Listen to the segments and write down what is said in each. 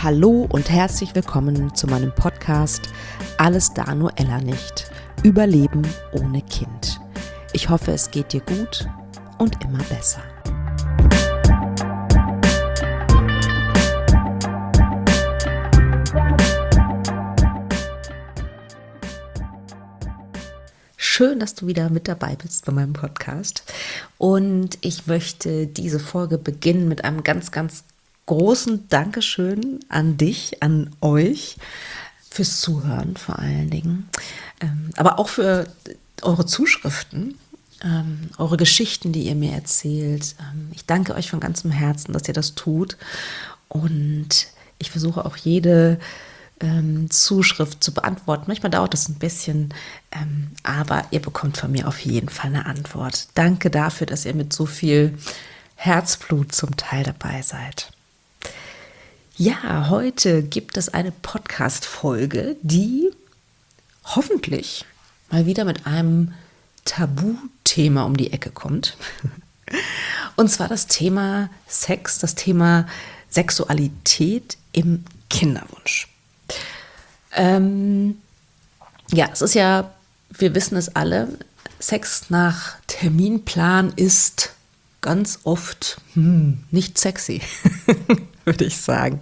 Hallo und herzlich willkommen zu meinem Podcast Alles da nur Ella nicht. Überleben ohne Kind. Ich hoffe, es geht dir gut und immer besser. Schön, dass du wieder mit dabei bist bei meinem Podcast. Und ich möchte diese Folge beginnen mit einem ganz, ganz großen Dankeschön an dich, an euch, fürs Zuhören vor allen Dingen, aber auch für eure Zuschriften, eure Geschichten, die ihr mir erzählt. Ich danke euch von ganzem Herzen, dass ihr das tut. Und ich versuche auch jede Zuschrift zu beantworten. Manchmal dauert das ein bisschen, aber ihr bekommt von mir auf jeden Fall eine Antwort. Danke dafür, dass ihr mit so viel Herzblut zum Teil dabei seid. Ja, heute gibt es eine Podcast-Folge, die hoffentlich mal wieder mit einem Tabuthema um die Ecke kommt. Und zwar das Thema Sex, das Thema Sexualität im Kinderwunsch. Ja, es ist ja, wir wissen es alle, Sex nach Terminplan ist ganz oft nicht sexy, würde ich sagen.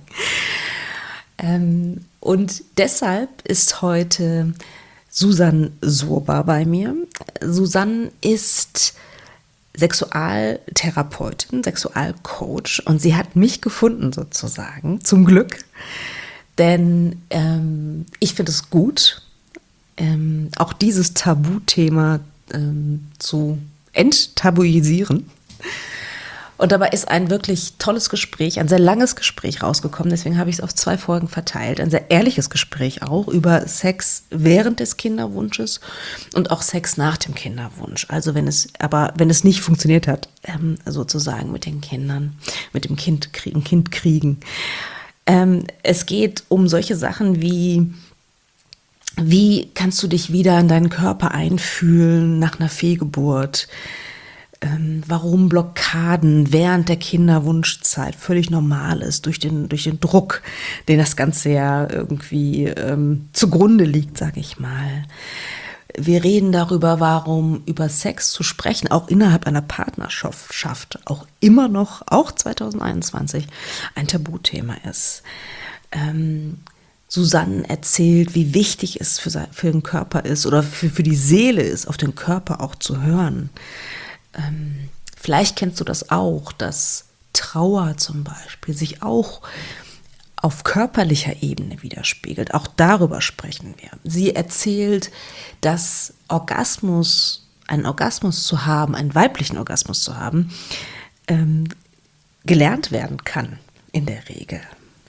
Und deshalb ist heute Susanne Surber bei mir. Susanne ist Sexualtherapeutin, Sexualcoach und sie hat mich gefunden sozusagen, zum Glück. Denn ich finde es gut, auch dieses Tabuthema zu enttabuisieren. Und dabei ist ein wirklich tolles Gespräch, ein sehr langes Gespräch rausgekommen. Deswegen habe ich es auf 2 Folgen verteilt. Ein sehr ehrliches Gespräch auch über Sex während des Kinderwunsches und auch Sex nach dem Kinderwunsch. Also wenn es nicht funktioniert hat, sozusagen mit den Kindern, mit dem Kind kriegen. Es geht um solche Sachen wie kannst du dich wieder in deinen Körper einfühlen nach einer Fehlgeburt? Warum Blockaden während der Kinderwunschzeit völlig normal ist, durch den Druck, den das Ganze ja irgendwie zugrunde liegt, sage ich mal. Wir reden darüber, warum über Sex zu sprechen, auch innerhalb einer Partnerschaft, auch immer noch, auch 2021, ein Tabuthema ist. Susanne erzählt, wie wichtig es für den Körper ist oder für die Seele ist, auf den Körper auch zu hören. Vielleicht kennst du das auch, dass Trauer zum Beispiel sich auch auf körperlicher Ebene widerspiegelt. Auch darüber sprechen wir. Sie erzählt, dass einen Orgasmus zu haben, einen weiblichen Orgasmus zu haben, gelernt werden kann in der Regel.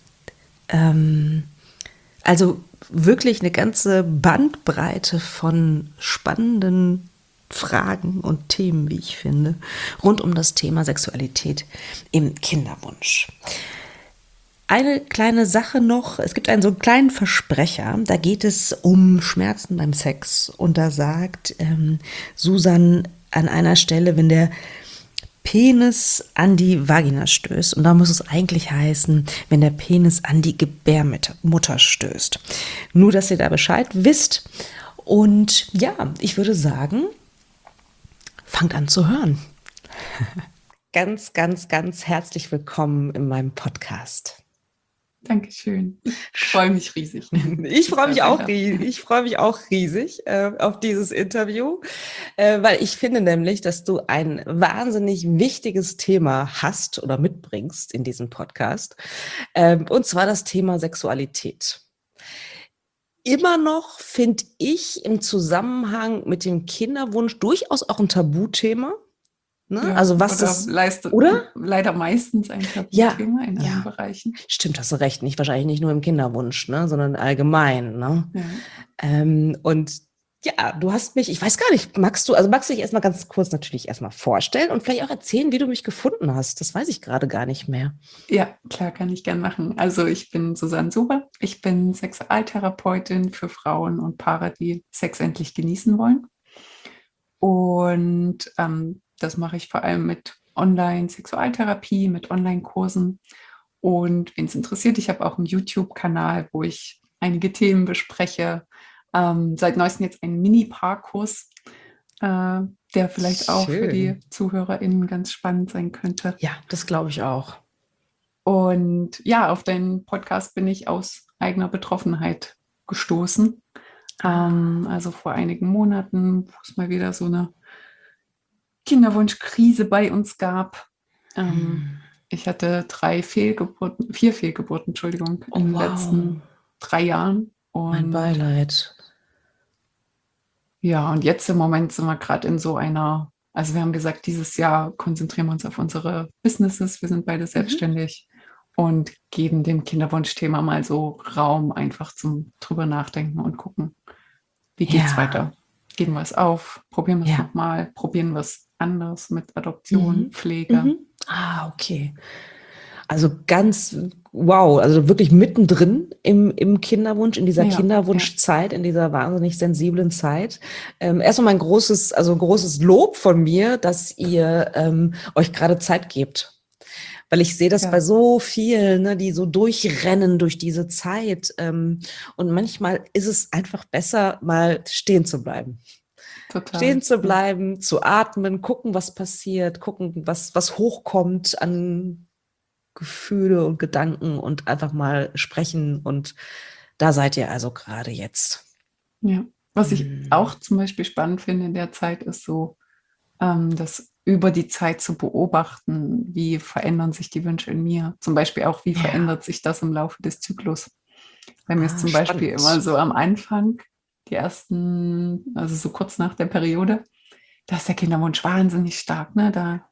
Also wirklich eine ganze Bandbreite von spannenden Fragen und Themen, wie ich finde, rund um das Thema Sexualität im Kinderwunsch. Eine kleine Sache noch, es gibt einen so kleinen Versprecher, da geht es um Schmerzen beim Sex und da sagt Susanne an einer Stelle, wenn der Penis an die Vagina stößt, und da muss es eigentlich heißen, wenn der Penis an die Gebärmutter stößt. Nur, dass ihr da Bescheid wisst. Und ja, ich würde sagen, fangt an zu hören. Ganz, ganz, ganz herzlich willkommen in meinem Podcast. Dankeschön. Ich freue mich riesig. Ich freue mich auch riesig auf dieses Interview, weil ich finde nämlich, dass du ein wahnsinnig wichtiges Thema hast oder mitbringst in diesem Podcast, und zwar das Thema Sexualität. Immer noch finde ich im Zusammenhang mit dem Kinderwunsch durchaus auch ein Tabuthema. Ne? Ja, also was das, oder? Leider meistens ein Tabuthema in allen Bereichen. Stimmt, hast du recht. Wahrscheinlich nicht nur im Kinderwunsch, ne, sondern allgemein. Ne? Ja. Und ja, du hast mich, ich weiß gar nicht, magst du dich erstmal ganz kurz natürlich erstmal vorstellen und vielleicht auch erzählen, wie du mich gefunden hast? Das weiß ich gerade gar nicht mehr. Ja, klar, kann ich gern machen. Also ich bin Susanne Surber. Ich bin Sexualtherapeutin für Frauen und Paare, die Sex endlich genießen wollen. Und das mache ich vor allem mit Online-Sexualtherapie, mit Online-Kursen Und wen es interessiert, ich habe auch einen YouTube-Kanal, wo ich einige Themen bespreche. Seit neuestem jetzt einen Mini-Parkkurs, der vielleicht auch für die Schön. ZuhörerInnen ganz spannend sein könnte. Ja, das glaube ich auch. Und ja, auf deinen Podcast bin ich aus eigener Betroffenheit gestoßen. Ah. Also vor einigen Monaten, wo es mal wieder so eine Kinderwunschkrise bei uns gab. Hm. Ich hatte 4 Fehlgeburten, Entschuldigung, Oh, in den wow. letzten 3 Jahren. Mein Und Beileid. ja, und jetzt im Moment sind wir gerade in so einer, also wir haben gesagt, dieses Jahr konzentrieren wir uns auf unsere Businesses. Wir sind beide Mhm. selbstständig und geben dem Kinderwunschthema mal so Raum einfach zum drüber nachdenken und gucken, wie geht's Ja, weiter? Geben wir es auf? Probieren wir es ja. nochmal? Probieren wir es anders mit Adoption, Mhm. Pflege? Mhm. Ah, okay. Also ganz, wow, also wirklich mittendrin im Kinderwunsch, in dieser Ja, ja, Kinderwunschzeit, in dieser wahnsinnig sensiblen Zeit. Erstmal ein großes, also ein großes Lob von mir, dass ihr euch gerade Zeit gebt. Weil ich sehe das bei ja, so vielen, ne, die so durchrennen durch diese Zeit. Und manchmal ist es einfach besser, mal stehen zu bleiben. total. Stehen zu Ja, bleiben, zu atmen, gucken, was passiert, gucken, was hochkommt an Gefühle und Gedanken und einfach mal sprechen. Und da seid ihr also gerade jetzt. ja. Was ich Hm. auch zum Beispiel spannend finde in der Zeit, ist so, das über die Zeit zu beobachten, wie verändern sich die Wünsche in mir. Zum Beispiel auch, wie Ja, verändert sich das im Laufe des Zyklus. Bei mir ist ah, zum Beispiel immer spannend. so am Anfang, die ersten, also so kurz nach der Periode, da ist der Kinderwunsch wahnsinnig stark. Ne?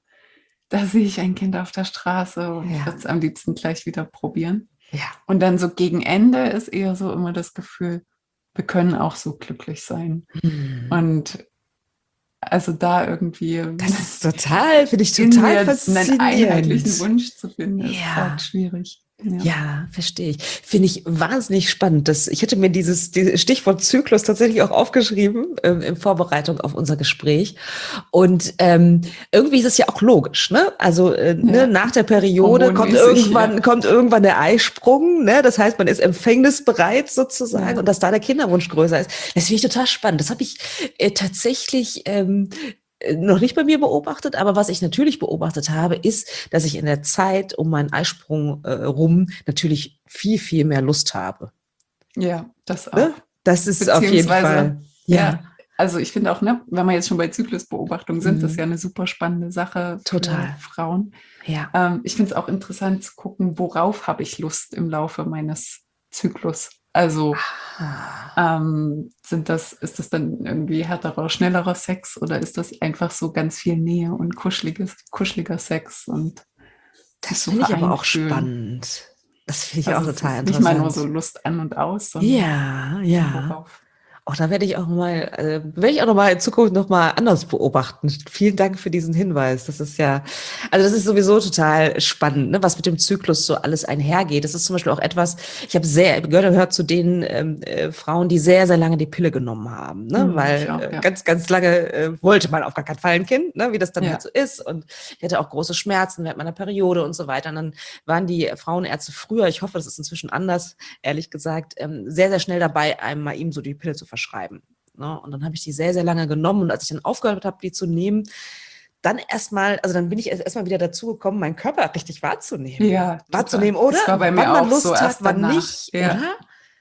Da sehe ich ein Kind auf der Straße und ich würde Ja, es am liebsten gleich wieder probieren. ja. Und dann so gegen Ende ist eher so immer das Gefühl, wir können auch so glücklich sein. Hm. Und also da irgendwie Das ist total, finde ich in total mir einen einheitlichen faszinierend. Wunsch zu finden, ist gerade Ja. schwierig. Ja. Ja, verstehe ich. Finde ich wahnsinnig spannend. Ich hätte mir dieses Stichwort Zyklus tatsächlich auch aufgeschrieben, in Vorbereitung auf unser Gespräch. Und irgendwie ist es ja auch logisch, ne? Also ne, Ja, nach der Periode hormonmäßig, ja. kommt irgendwann der Eisprung, ne? Das heißt, man ist empfängnisbereit sozusagen und Ja, dass da der Kinderwunsch größer ist. Das finde ich total spannend. Das habe ich tatsächlich noch nicht bei mir beobachtet, aber was ich natürlich beobachtet habe, ist, dass ich in der Zeit um meinen Eisprung rum natürlich viel, viel mehr Lust habe. ja, das Ne? auch. Das ist auf jeden Beziehungsweise, Fall, ja, ja, also ich finde auch, ne, wenn wir jetzt schon bei Zyklusbeobachtung sind, das ist ja mhm, eine super spannende Sache für total, Frauen. ja. Ich finde es auch interessant zu gucken, worauf habe ich Lust im Laufe meines Zyklus. Also Ah, ist das dann irgendwie härterer, schnellerer Sex oder ist das einfach so ganz viel Nähe und kuscheliger Sex und sich das so finde ich aber vereint auch fühlen? spannend. Das finde ich auch Also es total ist nicht mal nur so interessant. Lust an und aus, sondern Ja, ja. worauf? Auch da werde ich auch noch mal in Zukunft noch mal anders beobachten. Vielen Dank für diesen Hinweis. Das ist ja, also das ist sowieso total spannend, ne, was mit dem Zyklus so alles einhergeht. Das ist zum Beispiel auch etwas, ich habe gehört zu den Frauen, die sehr, sehr lange die Pille genommen haben, ne, Ich weil auch, ja. ganz, ganz lange wollte man auf gar keinen Fall ein Kind, ne, wie das dann halt Ja, so ist. Und ich hatte auch große Schmerzen während meiner Periode und so weiter. Und dann waren die Frauenärzte früher, ich hoffe, das ist inzwischen anders, ehrlich gesagt, sehr, sehr schnell dabei, einem mal eben so die Pille zu verschreiben. Ne? Und dann habe ich die sehr, sehr lange genommen. Und als ich dann aufgehört habe, die zu nehmen, dann erstmal, also dann bin ich erstmal wieder dazu gekommen, meinen Körper richtig wahrzunehmen. ja, total. Wahrzunehmen, oder? Das war bei Wann mir man auch so Lust hat, erst wann danach. nicht, Ja, oder?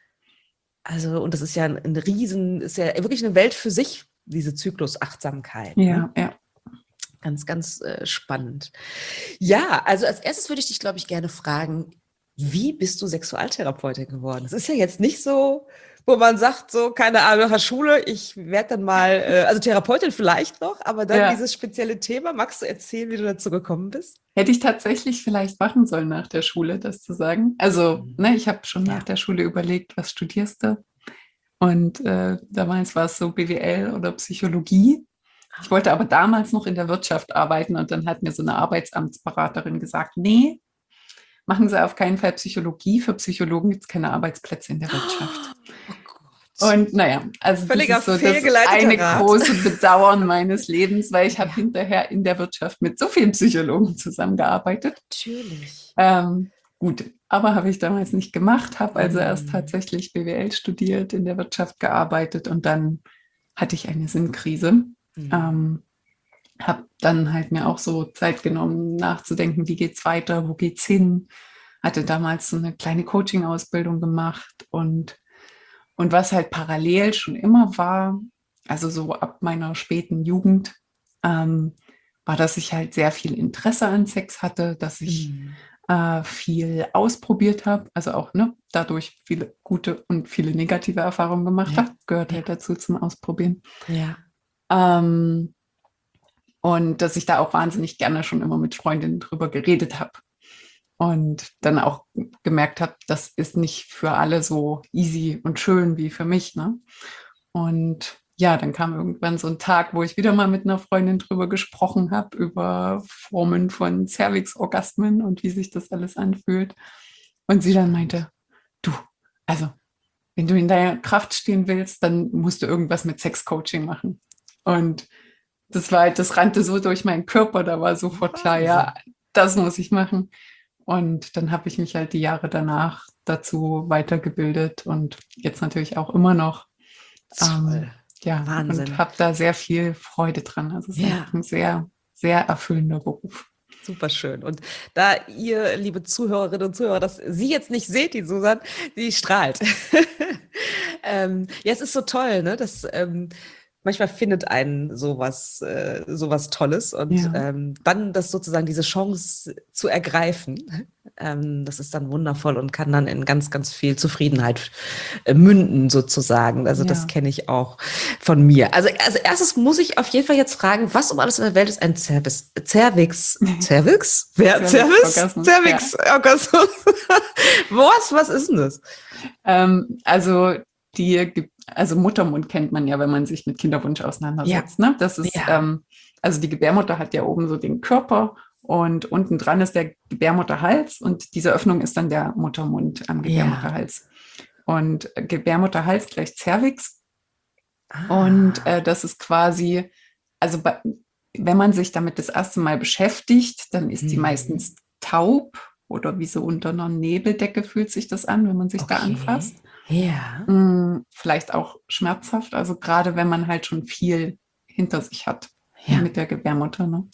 Also, und das ist ja ein Riesen, ist ja wirklich eine Welt für sich, diese Zyklusachtsamkeit, ne? ja, ja. Ganz, ganz spannend. Ja, also als erstes würde ich dich, glaube ich, gerne fragen, wie bist du Sexualtherapeutin geworden? Das ist ja jetzt nicht so, wo man sagt, so, keine Ahnung, nach der Schule, ich werde dann mal, also Therapeutin vielleicht noch, aber dann Ja, dieses spezielle Thema. Magst du erzählen, wie du dazu gekommen bist? hätte ich tatsächlich vielleicht machen sollen nach der Schule, das zu sagen. Also, Mhm. ne, ich habe schon nach Ja. der Schule überlegt, was studierst du? Und damals war es so BWL oder Psychologie. Ich wollte aber damals noch in der Wirtschaft arbeiten und dann hat mir so eine Arbeitsamtsberaterin gesagt, nee, machen Sie auf keinen Fall Psychologie. Für Psychologen gibt es keine Arbeitsplätze in der Wirtschaft. Oh Gott. Und naja, also das Völliger ist so das fehlgeleiteter eine Rat. große Bedauern meines Lebens, weil ich habe Ja, hinterher in der Wirtschaft mit so vielen Psychologen zusammengearbeitet. natürlich. Ähm, Gut, aber habe ich damals nicht gemacht, habe also erst tatsächlich BWL studiert, in der Wirtschaft gearbeitet und dann hatte ich eine Sinnkrise. Habe dann halt mir auch so Zeit genommen, nachzudenken, wie geht's weiter, wo geht's hin. Hatte damals so eine kleine Coaching-Ausbildung gemacht und was halt parallel schon immer war, also so ab meiner späten Jugend, war, dass ich halt sehr viel Interesse an Sex hatte, dass ich viel ausprobiert habe, also auch dadurch viele gute und viele negative Erfahrungen gemacht habe, gehört halt dazu zum Ausprobieren. Ja. Und dass ich da auch wahnsinnig gerne schon immer mit Freundinnen drüber geredet habe. Und dann auch gemerkt habe, das ist nicht für alle so easy und schön wie für mich. Ne? Und ja, dann kam irgendwann so ein Tag, wo ich wieder mal mit einer Freundin drüber gesprochen habe, über Formen von Cervix-Orgasmen und wie sich das alles anfühlt. Und sie dann meinte, du, also wenn du in deiner Kraft stehen willst, dann musst du irgendwas mit Sex-Coaching machen. Und das rannte so durch meinen Körper, da war sofort klar, ja, das muss ich machen. Und dann habe ich mich halt die Jahre danach dazu weitergebildet und jetzt natürlich auch immer noch. Ja, Wahnsinn. Und habe da sehr viel Freude dran. Also es ist ein sehr, sehr erfüllender Beruf. Super schön. Und da ihr, liebe Zuhörerinnen und Zuhörer, das Sie jetzt nicht seht, die Susan, die strahlt. Ja, es ist so toll, ne? Dass manchmal findet einen sowas Tolles und dann das sozusagen diese Chance zu ergreifen, das ist dann wundervoll und kann dann in ganz, ganz viel Zufriedenheit münden sozusagen. Also das kenne ich auch von mir. Also erstes muss ich auf jeden Fall jetzt fragen, was um alles in der Welt ist ein Cervix? Cervix-Orgasmus. Was ist denn das? Also Muttermund kennt man ja, wenn man sich mit Kinderwunsch auseinandersetzt. Ne? Das ist, also die Gebärmutter hat ja oben so den Körper und unten dran ist der Gebärmutterhals und diese Öffnung ist dann der Muttermund am Gebärmutterhals. Und Gebärmutterhals gleich Cervix. Und das ist quasi, also wenn man sich damit das erste Mal beschäftigt, dann ist die meistens taub oder wie so unter einer Nebeldecke fühlt sich das an, wenn man sich da anfasst. Ja. Vielleicht auch schmerzhaft, also gerade wenn man halt schon viel hinter sich hat mit der Gebärmutter. Ne?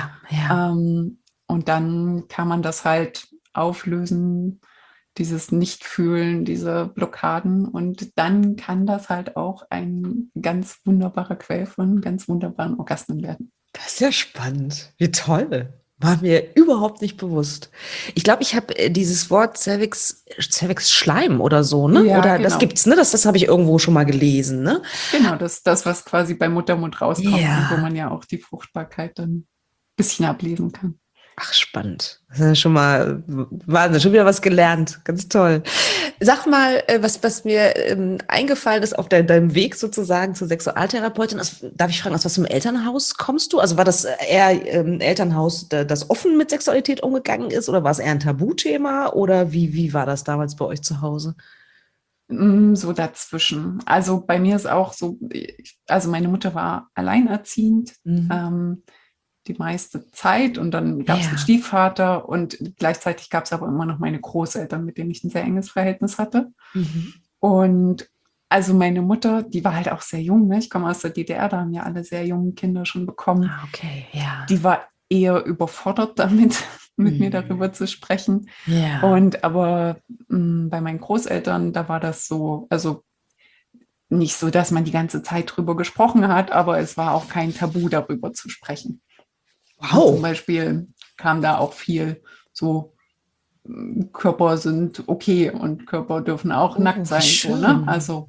Und dann kann man das halt auflösen, dieses Nichtfühlen, diese Blockaden. Und dann kann das halt auch ein ganz wunderbarer Quell von ganz wunderbaren Orgasmen werden. Das ist ja spannend. Wie toll. War mir überhaupt nicht bewusst. Ich glaube, ich habe dieses Wort Cervix-Schleim oder so, ne? Ja, oder genau. das gibt's, ne? Das habe ich irgendwo schon mal gelesen, ne? Genau, das, was quasi beim Muttermund rauskommt und wo man ja auch die Fruchtbarkeit dann ein bisschen ablesen kann. Ach, spannend. Das ist ja schon mal Wahnsinn, schon wieder was gelernt. Ganz toll. Sag mal, was mir eingefallen ist auf deinem Weg sozusagen zur Sexualtherapeutin. Darf ich fragen, aus was für einem Elternhaus kommst du? Also war das eher Elternhaus, das offen mit Sexualität umgegangen ist, oder war es eher ein Tabuthema? Oder wie war das damals bei euch zu Hause? So dazwischen. Also bei mir ist auch so, also meine Mutter war alleinerziehend. Die meiste Zeit und dann gab es einen Stiefvater und gleichzeitig gab es aber immer noch meine Großeltern, mit denen ich ein sehr enges Verhältnis hatte. Und also meine Mutter, die war halt auch sehr jung, ne? Ich komme aus der DDR, da haben ja alle sehr jungen Kinder schon bekommen. Die war eher überfordert damit, mit mir darüber zu sprechen. Und aber bei meinen Großeltern, da war das so, also nicht so, dass man die ganze Zeit drüber gesprochen hat, aber es war auch kein Tabu, darüber zu sprechen. Zum Beispiel kam da auch viel so, Körper sind okay und Körper dürfen auch nackt sein. So, ne? Also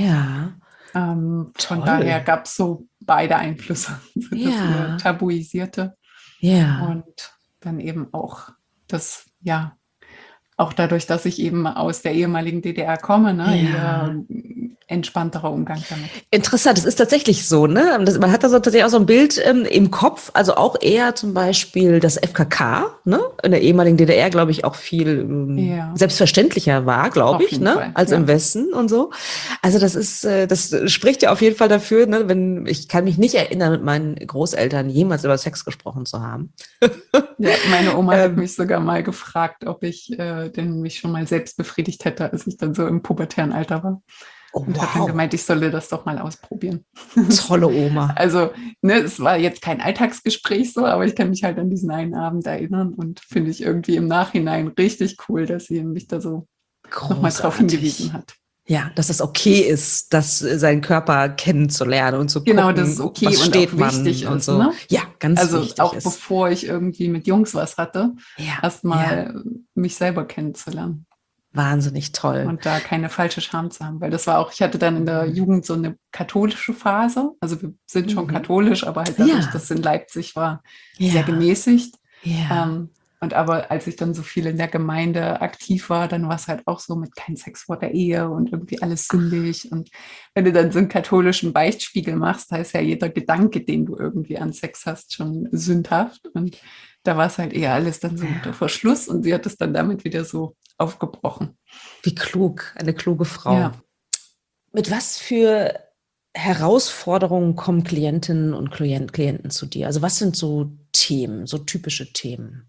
von daher gab es so beide Einflüsse, das eher Tabuisierte. Und dann eben auch das, auch dadurch, dass ich eben aus der ehemaligen DDR komme, ne, eher entspannterer Umgang damit. Interessant, es ist tatsächlich so, ne? Man hat da so tatsächlich auch so ein Bild im Kopf, also auch eher zum Beispiel das FKK, ne? In der ehemaligen DDR, glaube ich, auch viel Ja, selbstverständlicher war, glaube auf ich, jeden ne? Fall, Als im ja. Westen und so. Also das spricht ja auf jeden Fall dafür, ne? Wenn ich kann mich nicht erinnern, mit meinen Großeltern jemals über Sex gesprochen zu haben. Ja, meine Oma hat Ähm, mich sogar mal gefragt, ob ich denn mich schon mal selbst befriedigt hätte, als ich dann so im pubertären Alter war. oh, Und hat dann wow, gemeint, ich solle das doch mal ausprobieren. tolle Oma. Also, ne, es war jetzt kein Alltagsgespräch so, aber ich kann mich halt an diesen einen Abend erinnern und finde ich irgendwie im Nachhinein richtig cool, dass sie mich da so nochmal drauf hingewiesen Großartig. hat. Ja, dass es okay ist, seinen Körper kennenzulernen und zu Genau, dass es gucken, okay was und auch steht wichtig man und ist, so. ne? Ja, ganz Also wichtig auch ist. bevor ich irgendwie mit Jungs was hatte, Ja, ja, erstmal mich selber kennenzulernen. wahnsinnig toll. Und da keine falsche Scham zu haben. Weil das war auch, ich hatte dann in der Mhm. Jugend so eine katholische Phase. Also wir sind schon Mhm. katholisch, aber halt dadurch, Ja, dass es in Leipzig war, sehr ja, gemäßigt. ja. Und aber als ich dann so viel in der Gemeinde aktiv war, dann war es halt auch so mit kein Sex vor der Ehe und irgendwie alles sündig. Und wenn du dann so einen katholischen Beichtspiegel machst, da ist ja jeder Gedanke, den du irgendwie an Sex hast, schon sündhaft. Und da war es halt eher alles dann so unter Ja. Verschluss und sie hat es dann damit wieder so aufgebrochen. Wie klug, eine kluge Frau. Ja. Mit was für Herausforderungen kommen Klientinnen und Klienten zu dir? Also was sind so Themen, so typische Themen?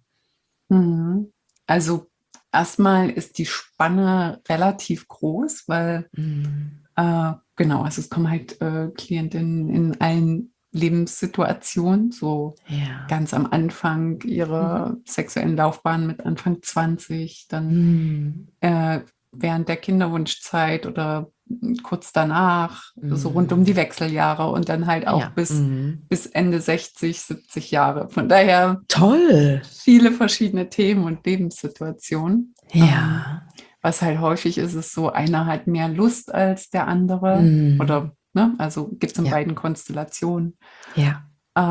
Mhm. Also erstmal ist die Spanne relativ groß, weil Mhm. genau, also es kommen halt Klientinnen in allen Lebenssituationen, so Ja. ganz am Anfang ihrer Mhm. sexuellen Laufbahn mit Anfang 20, dann Mhm. äh, während der Kinderwunschzeit oder kurz danach, so rund um die Mhm. Wechseljahre und dann halt auch Ja. bis, Mhm. bis Ende 60, 70 Jahre. Von daher Toll. viele verschiedene Themen und Lebenssituationen. Ja. Was halt häufig ist, ist so, einer hat mehr Lust als der andere Mhm. oder, ne, also gibt es in Ja. beiden Konstellationen. Ja.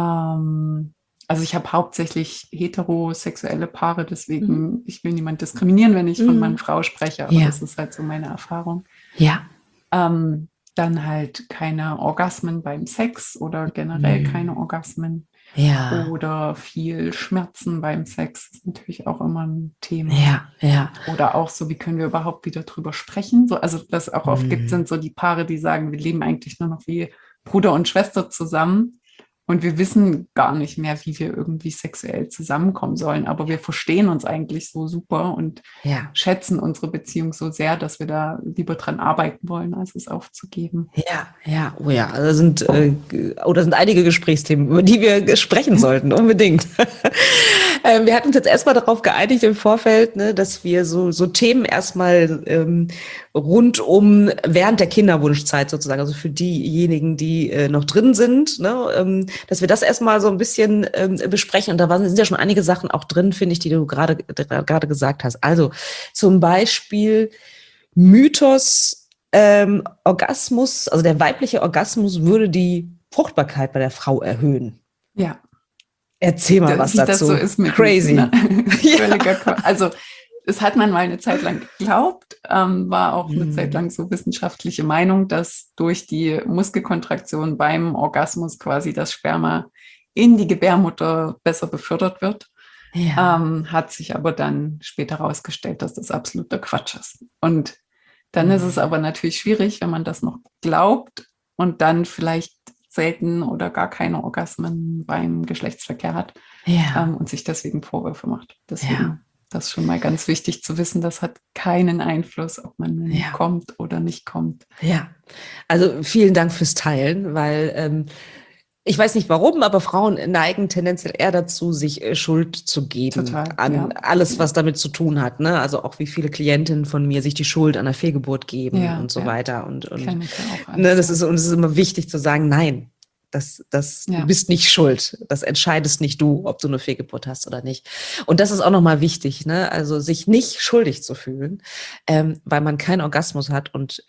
Ähm, also ich habe hauptsächlich heterosexuelle Paare, Mhm. deswegen ich will niemand diskriminieren, wenn ich von Mann, Mhm. Frau spreche, aber Ja. das ist halt so meine Erfahrung. Ja. Dann halt keine Orgasmen beim Sex oder generell keine Mhm. Orgasmen Ja. oder viel Schmerzen beim Sex ist natürlich auch immer ein Thema. Ja. Ja. Oder auch so, wie können wir überhaupt wieder drüber sprechen? So, also was auch oft gibt, Mhm. sind so die Paare, die sagen, wir leben eigentlich nur noch wie Bruder und Schwester zusammen und wir wissen gar nicht mehr, wie wir irgendwie sexuell zusammenkommen sollen, aber wir verstehen uns eigentlich so super und Ja. schätzen unsere Beziehung so sehr, dass wir da lieber dran arbeiten wollen, als es aufzugeben. Ja, ja, oh ja, da sind einige Gesprächsthemen, über die wir sprechen sollten, unbedingt. Wir hatten uns jetzt erstmal darauf geeinigt im Vorfeld, ne, dass wir so Themen erstmal rund um während der Kinderwunschzeit sozusagen, also für diejenigen, die noch drin sind, ne, dass wir das erstmal so ein bisschen besprechen. Und sind ja schon einige Sachen auch drin, finde ich, die du gerade gesagt hast. Also zum Beispiel Mythos, Orgasmus, also der weibliche Orgasmus würde die Fruchtbarkeit bei der Frau erhöhen. Ja, Erzähl mal was wie das so dazu. ist mit Mythen. Ne? Crazy. Ja. Völliger Also das hat man mal eine Zeit lang geglaubt, war auch eine Zeit Hm. lang so wissenschaftliche Meinung, dass durch die Muskelkontraktion beim Orgasmus quasi das Sperma in die Gebärmutter besser befördert wird. Ja. Hat sich aber dann später herausgestellt, dass das absoluter Quatsch ist. Und dann ist es Hm. aber natürlich schwierig, wenn man das noch glaubt und dann vielleicht selten oder gar keine Orgasmen beim Geschlechtsverkehr hat Ja. und sich deswegen Vorwürfe macht. Ja. Deswegen, das ist schon mal ganz wichtig zu wissen, das hat keinen Einfluss, ob man nun Ja. kommt oder nicht kommt. Ja. Also vielen Dank fürs Teilen, weil ich weiß nicht warum, aber Frauen neigen tendenziell eher dazu, sich Schuld zu geben Total, an ja. alles, Ja, was damit zu tun hat. Ne? Also auch wie viele Klientinnen von mir sich die Schuld an der Fehlgeburt geben ja, und so ja. weiter. Und Kenne ich ja auch ne, alles, ja. und es ist immer wichtig zu sagen, nein, du Ja, bist nicht schuld. Das entscheidest nicht du, ob du eine Fehlgeburt hast oder nicht. Und das ist auch nochmal wichtig, ne? Also sich nicht schuldig zu fühlen, weil man keinen Orgasmus hat und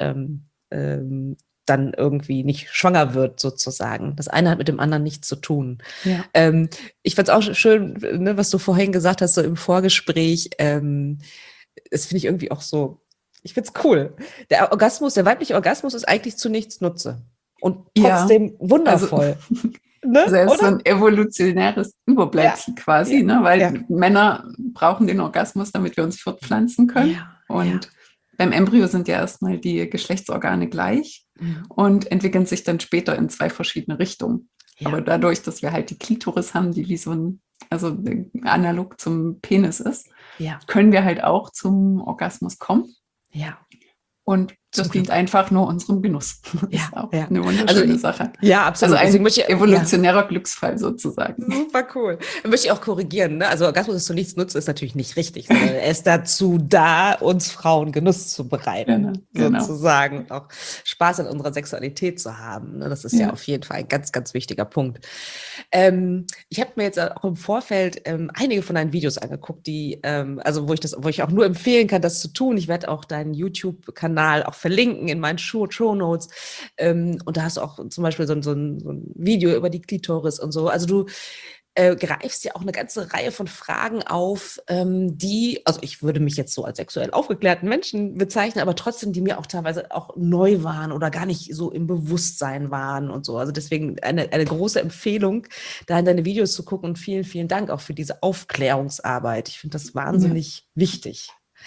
dann irgendwie nicht schwanger wird, sozusagen. Das eine hat mit dem anderen nichts zu tun. ja. Ich fand es auch schön, ne, was du vorhin gesagt hast, so im Vorgespräch. Das finde ich irgendwie auch so Ich finde es cool. Der Orgasmus, der weibliche Orgasmus ist eigentlich zu nichts Nutze. Und Ja, trotzdem also, wundervoll. Ne? also er ist so Oder? ein evolutionäres Ja. Überbleibsel Ja. quasi, ne? Weil Ja. Männer brauchen den Orgasmus, damit wir uns fortpflanzen können. Ja. Ja. Und beim Embryo sind ja erstmal die Geschlechtsorgane gleich Mhm. und entwickeln sich dann später in zwei verschiedene Richtungen. Ja. Aber dadurch, dass wir halt die Klitoris haben, die wie so ein, also analog zum Penis ist, Ja. können wir halt auch zum Orgasmus kommen. Ja. Und Zum das dient Glück. einfach nur unserem Genuss. Das Ja, ist auch ja. eine Also, wunderschöne Sache. ja, Also absolut. Deswegen ein möchte ich, ja, evolutionärer Glücksfall sozusagen. super cool. Dann möchte ich auch korrigieren, ne? Also Orgasmus ist zu nichts Nutze, ist natürlich nicht richtig, sondern er ist dazu da, uns Frauen Genuss zu bereiten, Genau. sozusagen, und auch Spaß an unserer Sexualität zu haben. Ne? Das ist ja auf jeden Fall ein ganz, ganz wichtiger Punkt. Ich habe mir jetzt auch im Vorfeld einige von deinen Videos angeguckt, die, also wo ich auch nur empfehlen kann, das zu tun. Ich werde auch deinen YouTube-Kanal auch verlinken in meinen Show-Notes. Und da hast du auch zum Beispiel so ein Video über die Klitoris und so. Also du greifst ja auch eine ganze Reihe von Fragen auf, die, also ich würde mich jetzt so als sexuell aufgeklärten Menschen bezeichnen, aber trotzdem, die mir auch teilweise auch neu waren oder gar nicht so im Bewusstsein waren und so. Also deswegen eine große Empfehlung, da in deine Videos zu gucken und vielen, vielen Dank auch für diese Aufklärungsarbeit. Ich finde das wahnsinnig wichtig.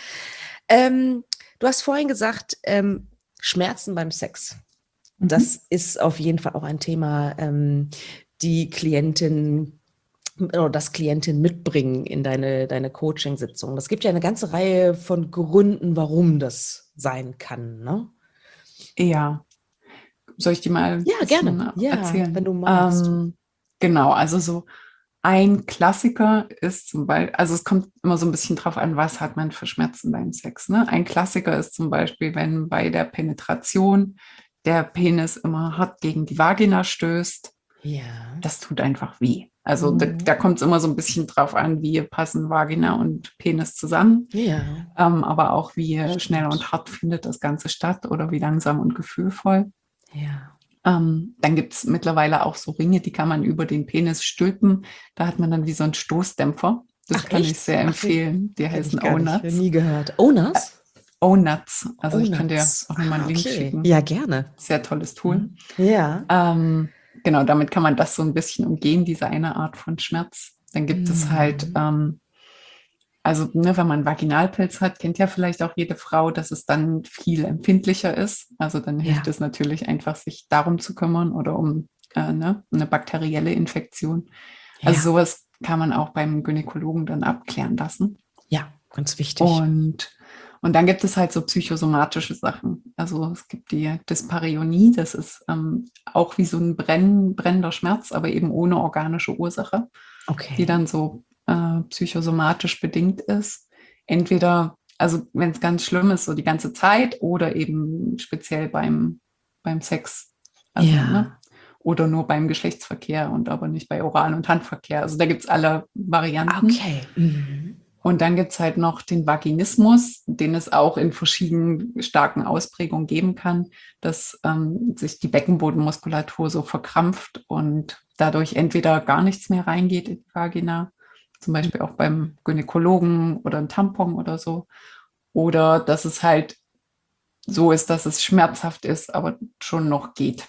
Du hast vorhin gesagt, Schmerzen beim Sex. Das ist auf jeden Fall auch ein Thema, die Klientin oder das Klientin mitbringen in deine Coaching-Sitzung. Es gibt ja eine ganze Reihe von Gründen, warum das sein kann, ne? Ja, soll ich die mal ein Ja, bisschen gerne. Ja, erzählen? wenn du magst. Genau, also so ein Klassiker ist zum Beispiel, also es kommt immer so ein bisschen drauf an, was hat man für Schmerzen beim Sex, ne? Ein Klassiker ist zum Beispiel, wenn bei der Penetration der Penis immer hart gegen die Vagina stößt. Ja. Das tut einfach weh. Also da kommt es immer so ein bisschen drauf an, wie passen Vagina und Penis zusammen. Ja. Aber auch wie Stimmt. schnell und hart findet das Ganze statt oder wie langsam und gefühlvoll. Ja. Dann gibt es mittlerweile auch so Ringe, die kann man über den Penis stülpen. Da hat man dann wie so einen Stoßdämpfer. Das Ach, kann echt? ich sehr empfehlen. Die heißen Kenn ich O-Nuts. nie gehört. Onas? O-Nuts. Also ich kann dir O-Nuts. auch nochmal einen Link Okay. schicken. Ja, gerne. Sehr tolles Tool. Ja. Genau, damit kann man das so ein bisschen umgehen, diese eine Art von Schmerz. Dann gibt es halt, also ne, wenn man Vaginalpilz hat, kennt ja vielleicht auch jede Frau, dass es dann viel empfindlicher ist. Also dann hilft es natürlich einfach, sich darum zu kümmern oder um ne, eine bakterielle Infektion. Also sowas kann man auch beim Gynäkologen dann abklären lassen. Ja, ganz wichtig. Und dann gibt es halt so psychosomatische Sachen. Also es gibt die Dyspareunie, das ist auch wie so ein brennender Schmerz, aber eben ohne organische Ursache, die dann so psychosomatisch bedingt ist. Entweder, also wenn es ganz schlimm ist, so die ganze Zeit oder eben speziell beim Sex. Also, ne? Oder nur beim Geschlechtsverkehr und aber nicht bei Oral- und Handverkehr. Also da gibt es alle Varianten. Okay. Und dann gibt es halt noch den Vaginismus, den es auch in verschiedenen starken Ausprägungen geben kann, dass sich die Beckenbodenmuskulatur so verkrampft und dadurch entweder gar nichts mehr reingeht in die Vagina, zum Beispiel auch beim Gynäkologen oder ein Tampon oder so. Oder dass es halt so ist, dass es schmerzhaft ist, aber schon noch geht.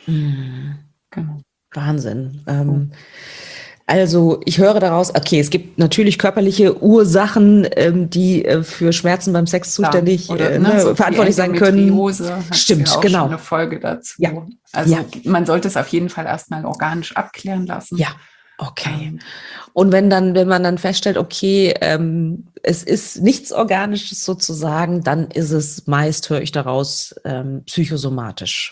Genau. Wahnsinn. Also ich höre daraus, okay, es gibt natürlich körperliche Ursachen, die für Schmerzen beim Sex zuständig oder, so verantwortlich sein können. Stimmt, ja auch genau. Schon eine Folge dazu. Ja. Also man sollte es auf jeden Fall erstmal organisch abklären lassen. Ja, okay. Und wenn man dann feststellt, okay, es ist nichts Organisches sozusagen, dann ist es meist, höre ich daraus, psychosomatisch.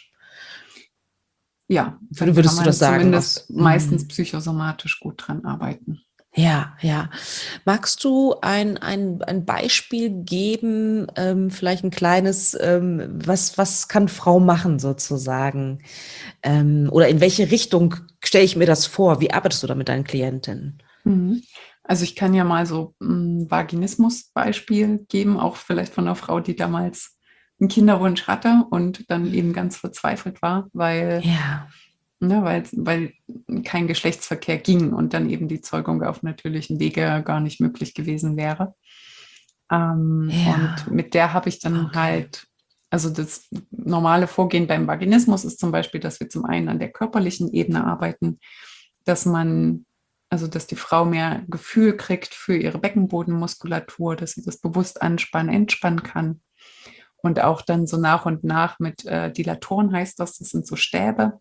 Ja, dann würdest du das sagen? Zumindest meistens psychosomatisch gut dran arbeiten. Ja. Magst du ein Beispiel geben, vielleicht ein kleines, was kann Frau machen sozusagen? Oder in welche Richtung stelle ich mir das vor? Wie arbeitest du da mit deinen Klientinnen? Also ich kann ja mal so ein Vaginismus-Beispiel geben, auch vielleicht von einer Frau, die damals einen Kinderwunsch hatte und dann eben ganz verzweifelt war, weil kein Geschlechtsverkehr ging und dann eben die Zeugung auf natürlichem Wege gar nicht möglich gewesen wäre. Und mit der habe ich dann halt, also das normale Vorgehen beim Vaginismus ist zum Beispiel, dass wir zum einen an der körperlichen Ebene arbeiten, dass die Frau mehr Gefühl kriegt für ihre Beckenbodenmuskulatur, dass sie das bewusst anspannen, entspannen kann. Und auch dann so nach und nach mit Dilatoren heißt das sind so Stäbe,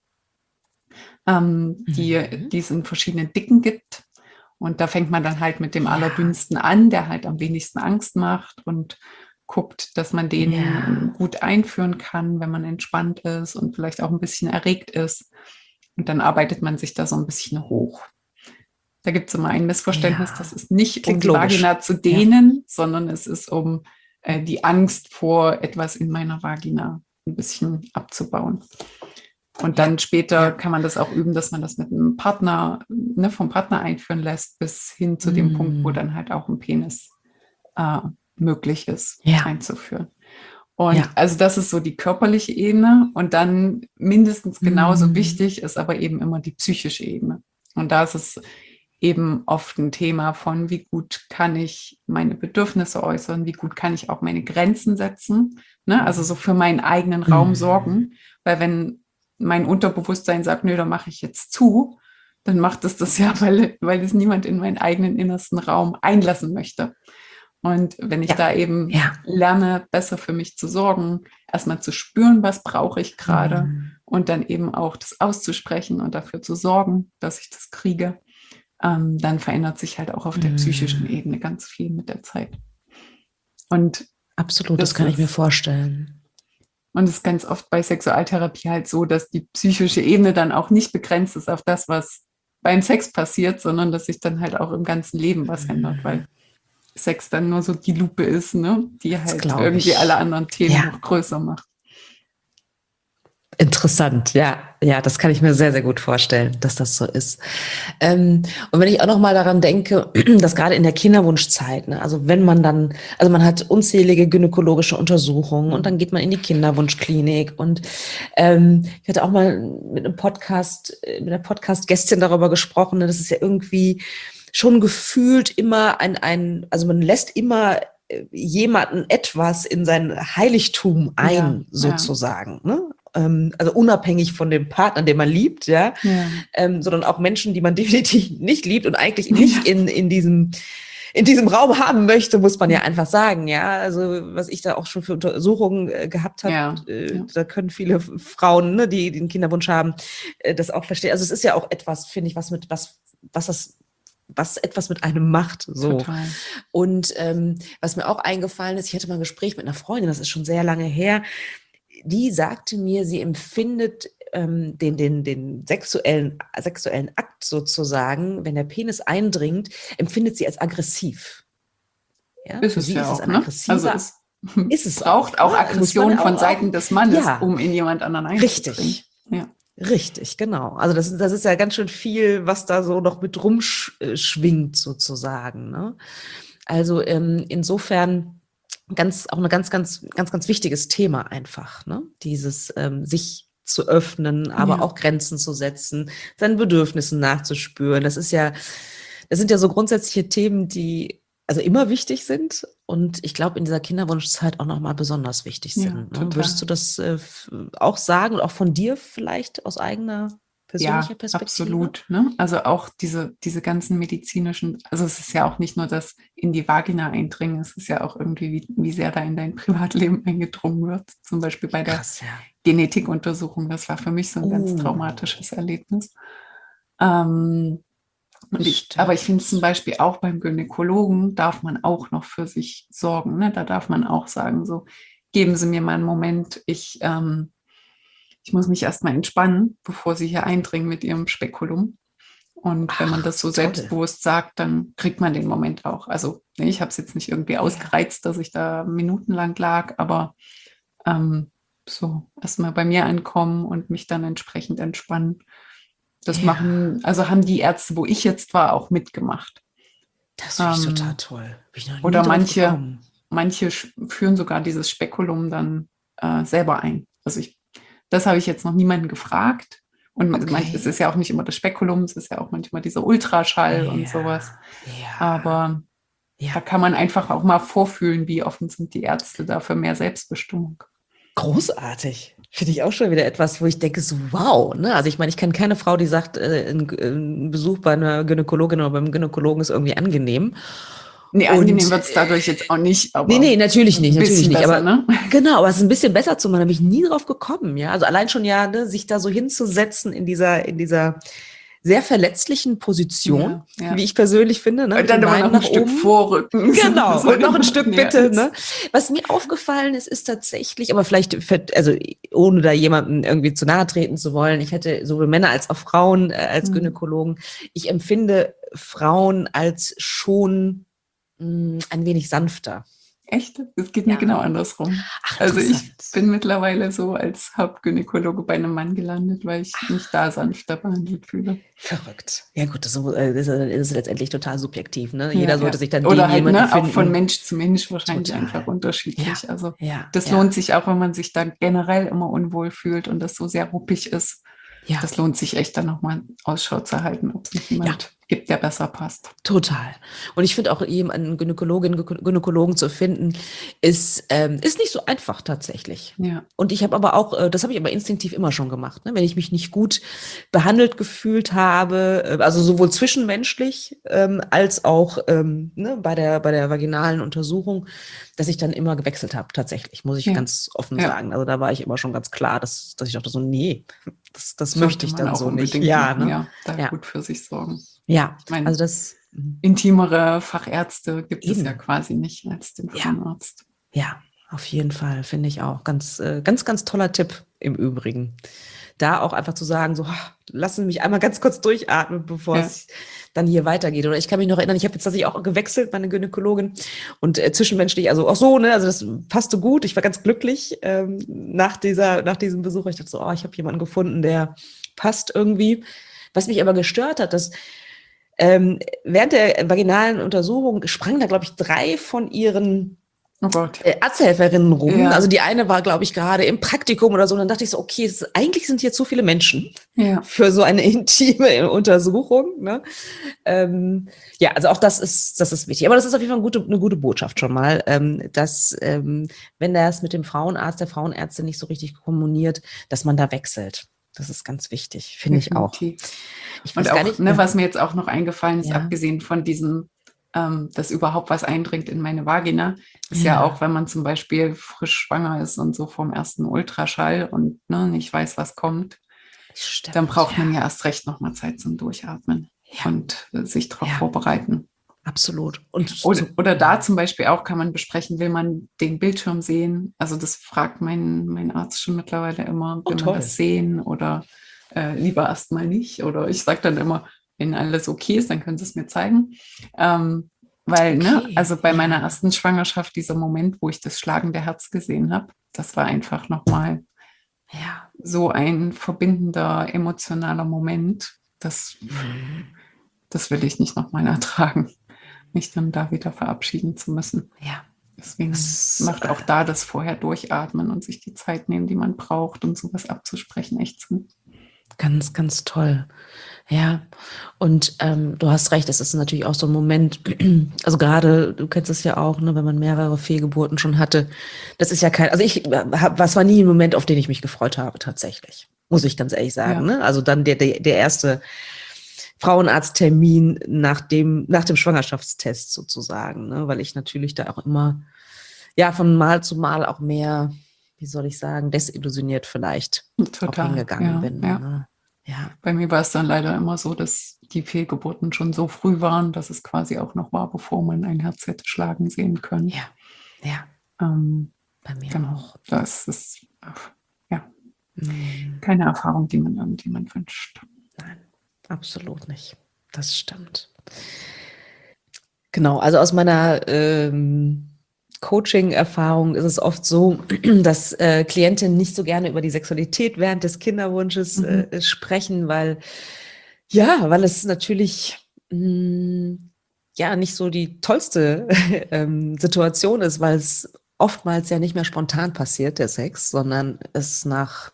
die es in verschiedenen Dicken gibt. Und da fängt man dann halt mit dem allerdünnsten an, der halt am wenigsten Angst macht und guckt, dass man den gut einführen kann, wenn man entspannt ist und vielleicht auch ein bisschen erregt ist. Und dann arbeitet man sich da so ein bisschen hoch. Da gibt es immer ein Missverständnis, das ist nicht, Klingt um die logisch. Vagina zu dehnen, sondern es ist, um die Angst vor etwas in meiner Vagina ein bisschen abzubauen. Und dann später kann man das auch üben, dass man das mit einem Partner, vom Partner einführen lässt, bis hin zu dem Punkt, wo dann halt auch ein Penis möglich ist, einzuführen. Und also das ist so die körperliche Ebene. Und dann mindestens genauso wichtig ist aber eben immer die psychische Ebene. Und da ist es eben oft ein Thema von, wie gut kann ich meine Bedürfnisse äußern, wie gut kann ich auch meine Grenzen setzen, ne? Also so für meinen eigenen Raum sorgen. Weil wenn mein Unterbewusstsein sagt, nö, da mache ich jetzt zu, dann macht es das ja, weil es niemand in meinen eigenen innersten Raum einlassen möchte. Und wenn ich da eben lerne, besser für mich zu sorgen, erstmal zu spüren, was brauche ich gerade und dann eben auch das auszusprechen und dafür zu sorgen, dass ich das kriege, dann verändert sich halt auch auf der psychischen Ebene ganz viel mit der Zeit. Und absolut, das kann ich mir vorstellen. Und es ist ganz oft bei Sexualtherapie halt so, dass die psychische Ebene dann auch nicht begrenzt ist auf das, was beim Sex passiert, sondern dass sich dann halt auch im ganzen Leben was ändert, weil Sex dann nur so die Lupe ist, ne, die halt irgendwie alle anderen Themen noch größer macht. Interessant, ja, das kann ich mir sehr, sehr gut vorstellen, dass das so ist. Und wenn ich auch noch mal daran denke, dass gerade in der Kinderwunschzeit, ne, also wenn man dann, also man hat unzählige gynäkologische Untersuchungen und dann geht man in die Kinderwunschklinik und ich hatte auch mal mit einer Podcast-Gästin darüber gesprochen, ne, das ist ja irgendwie schon gefühlt immer also man lässt immer jemanden etwas in sein Heiligtum ein, sozusagen, ne? Also unabhängig von dem Partner, den man liebt, sondern auch Menschen, die man definitiv nicht liebt und eigentlich nicht in diesem Raum haben möchte, muss man ja einfach sagen, also was ich da auch schon für Untersuchungen gehabt habe, da können viele Frauen, ne, die den Kinderwunsch haben, das auch verstehen. Also es ist ja auch etwas, finde ich, was etwas mit einem macht. So. Total. Und was mir auch eingefallen ist, ich hatte mal ein Gespräch mit einer Freundin, das ist schon sehr lange her, die sagte mir, sie empfindet den sexuellen Akt sozusagen, wenn der Penis eindringt, empfindet sie als aggressiv. Ja? Ist Für es sie ja ist auch, es ein ne? aggressiver. Also es braucht auch Aggression von Seiten des Mannes, um in jemand anderen einzudringen. Richtig. Ja. Richtig, genau. Also das ist ja ganz schön viel, was da so noch mit rumschwingt sozusagen. Ne? Also insofern auch ein ganz, ganz, ganz, ganz wichtiges Thema einfach. Ne? Dieses sich zu öffnen, aber auch Grenzen zu setzen, seinen Bedürfnissen nachzuspüren. Das sind ja so grundsätzliche Themen, die also immer wichtig sind und ich glaube in dieser Kinderwunschzeit auch nochmal besonders wichtig sind. Ne? Würdest du das auch sagen und auch von dir vielleicht aus eigener persönlicher Perspektive? Absolut. Ne? Also auch diese ganzen medizinischen, also es ist ja auch nicht nur das in die Vagina eindringen, es ist ja auch irgendwie, wie sehr da in dein Privatleben eingedrungen wird. Zum Beispiel bei der Genetikuntersuchung. Das war für mich so ein ganz traumatisches Erlebnis. Aber ich finde zum Beispiel auch beim Gynäkologen darf man auch noch für sich sorgen. Ne? Da darf man auch sagen, so, geben Sie mir mal einen Moment, ich muss mich erstmal entspannen, bevor Sie hier eindringen mit Ihrem Spekulum. Und wenn man das so selbstbewusst sagt, dann kriegt man den Moment auch. Also ich habe es jetzt nicht irgendwie ausgereizt, dass ich da minutenlang lag, aber so erstmal bei mir ankommen und mich dann entsprechend entspannen. Das haben die Ärzte, wo ich jetzt war, auch mitgemacht. Das finde ich total toll. Bin ich noch nie oder drauf manche führen sogar dieses Spekulum dann selber ein. Also das habe ich jetzt noch niemanden gefragt. Und es ist ja auch nicht immer das Spekulum, es ist ja auch manchmal dieser Ultraschall und sowas. Aber Da kann man einfach auch mal vorfühlen, wie offen sind die Ärzte da für mehr Selbstbestimmung. Großartig. Finde ich auch schon wieder etwas, wo ich denke, so wow. Ne? Also ich meine, ich kenne keine Frau, die sagt, ein Besuch bei einer Gynäkologin oder beim Gynäkologen ist irgendwie angenehm. Nee, angenehm Und wird es dadurch jetzt auch nicht, aber nee, natürlich nicht, ein bisschen besser, Aber ne? genau, aber es ist ein bisschen besser zu machen, da bin ich nie drauf gekommen, ja. Also allein schon ja, ne, sich da so hinzusetzen in dieser sehr verletzlichen Position, Ja. wie ich persönlich finde, ne, Und mit dann den immer noch Beinen ein nach Stück oben. vorrücken. Genau, so und noch ein immer Stück näher bitte, ist. ne? Was mir aufgefallen ist, ist tatsächlich, aber vielleicht, also ohne da jemandem irgendwie zu nahe treten zu wollen, ich hätte sowohl Männer als auch Frauen als Gynäkologen, ich empfinde Frauen als schon ein wenig sanfter. Echt? Es geht mir genau Ja. andersrum. Ach, Also ich interessant. bin mittlerweile so als Hauptgynäkologe bei einem Mann gelandet, weil ich mich da sanfter behandelt fühle. Verrückt. Ja gut, das ist letztendlich total subjektiv. Ne? Jeder sollte Ja. sich dann Oder den halt, jemanden ne, auch von finden. Mensch zu Mensch wahrscheinlich einfach Total. Ja, unterschiedlich. Also das ja, lohnt sich auch, wenn man sich da generell immer unwohl fühlt und das so sehr ruppig ist. ja, Das lohnt sich echt dann nochmal Ausschau zu halten, ob es nicht ja. jemand gibt, der besser passt. Total. Und ich finde auch jemanden Gynäkologen zu finden, ist nicht so einfach tatsächlich. Ja. Und ich habe aber auch, das habe ich aber instinktiv immer schon gemacht, ne? Wenn ich mich nicht gut behandelt gefühlt habe, also sowohl zwischenmenschlich als auch ne, bei der vaginalen Untersuchung, dass ich dann immer gewechselt habe, tatsächlich, muss ich Ja. ganz offen Ja. sagen. Also da war ich immer schon ganz klar, dass ich dachte so, nee, das möchte Sollte ich man dann auch so nicht. unbedingt Ja, machen, ne? ja, da Ja, gut für sich sorgen. ja, Ich meine, also das intimere Fachärzte gibt es ja eben. quasi nicht als den Ja, Frauenarzt. ja, auf jeden Fall, finde ich auch. Ganz toller Tipp im Übrigen. Da auch einfach zu sagen, so, lassen Sie mich einmal ganz kurz durchatmen, bevor Ja. es dann hier weitergeht. Oder ich kann mich noch erinnern, ich habe jetzt tatsächlich auch gewechselt, meine Gynäkologin. Und zwischenmenschlich, also auch so, ne, also das passte gut. Ich war ganz glücklich nach diesem Besuch. Ich dachte so, ich habe jemanden gefunden, der passt irgendwie. Was mich aber gestört hat, dass während der vaginalen Untersuchung sprangen da, glaube ich, 3 von ihren Oh Gott. Arzthelferinnen rum. Also Ja. die eine war, glaube ich, gerade im Praktikum oder so. Und dann dachte ich so, okay, eigentlich sind hier zu viele Menschen Ja. für so eine intime Untersuchung. Ne? Ja, also auch das ist wichtig. Aber das ist auf jeden Fall eine gute Botschaft schon mal, dass wenn das mit dem Frauenarzt, der Frauenärztin nicht so richtig kommuniziert, dass man da wechselt. Das ist ganz wichtig, finde ich auch. Definitiv. Ich Und weiß gar auch, nicht. ne, was mir jetzt auch noch eingefallen ist, Ja, abgesehen von diesem, dass überhaupt was eindringt in meine Vagina, ist ja ja, auch, wenn man zum Beispiel frisch schwanger ist und so vom ersten Ultraschall und ne, nicht weiß, was kommt, stimmt. dann braucht man Ja, ja erst recht nochmal Zeit zum Durchatmen ja, und sich darauf ja, vorbereiten. absolut. Und Oder da zum Beispiel auch kann man besprechen, will man den Bildschirm sehen? Also das fragt mein Arzt schon mittlerweile immer, oh will man toll. das sehen oder lieber erstmal nicht? Oder ich sage dann immer, wenn alles okay ist, dann können Sie es mir zeigen. Weil, ne, Okay, also bei meiner ja, ersten Schwangerschaft, dieser Moment, wo ich das schlagende Herz gesehen habe, das war einfach nochmal ja. so ein verbindender, emotionaler Moment. Das will ich nicht nochmal ertragen, mich dann da wieder verabschieden zu müssen. Ja, Deswegen das macht auch da das vorher durchatmen und sich die Zeit nehmen, die man braucht, um sowas abzusprechen, echt Sinn. ganz toll. Ja, und du hast recht, es ist natürlich auch so ein Moment, also gerade, du kennst es ja auch, ne, wenn man mehrere Fehlgeburten schon hatte, das ist ja also was war nie ein Moment, auf den ich mich gefreut habe, tatsächlich, muss ich ganz ehrlich sagen, Ja, ne? Also dann der erste Frauenarzttermin nach dem Schwangerschaftstest sozusagen, ne? Weil ich natürlich da auch immer, ja, von Mal zu Mal auch mehr, wie soll ich sagen, desillusioniert vielleicht auch total. hingegangen Ja, bin, ja. ne? Ja. Bei mir war es dann leider immer so, dass die Fehlgeburten schon so früh waren, dass es quasi auch noch war, bevor man ein Herz hätte schlagen sehen können. Ja, ja, Ähm, bei mir genau, auch. das ist ja Hm, keine Erfahrung, die man irgendjemand wünscht. nein, absolut nicht. Das stimmt. Genau, also aus meiner Coaching-Erfahrung ist es oft so, dass Klientinnen nicht so gerne über die Sexualität während des Kinderwunsches Mhm. sprechen, weil es natürlich ja nicht so die tollste Situation ist, weil es oftmals ja nicht mehr spontan passiert, der Sex, sondern es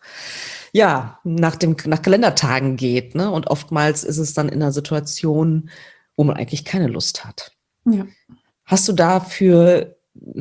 nach Kalendertagen geht, ne? Und oftmals ist es dann in einer Situation, wo man eigentlich keine Lust hat. Ja. Hast du dafür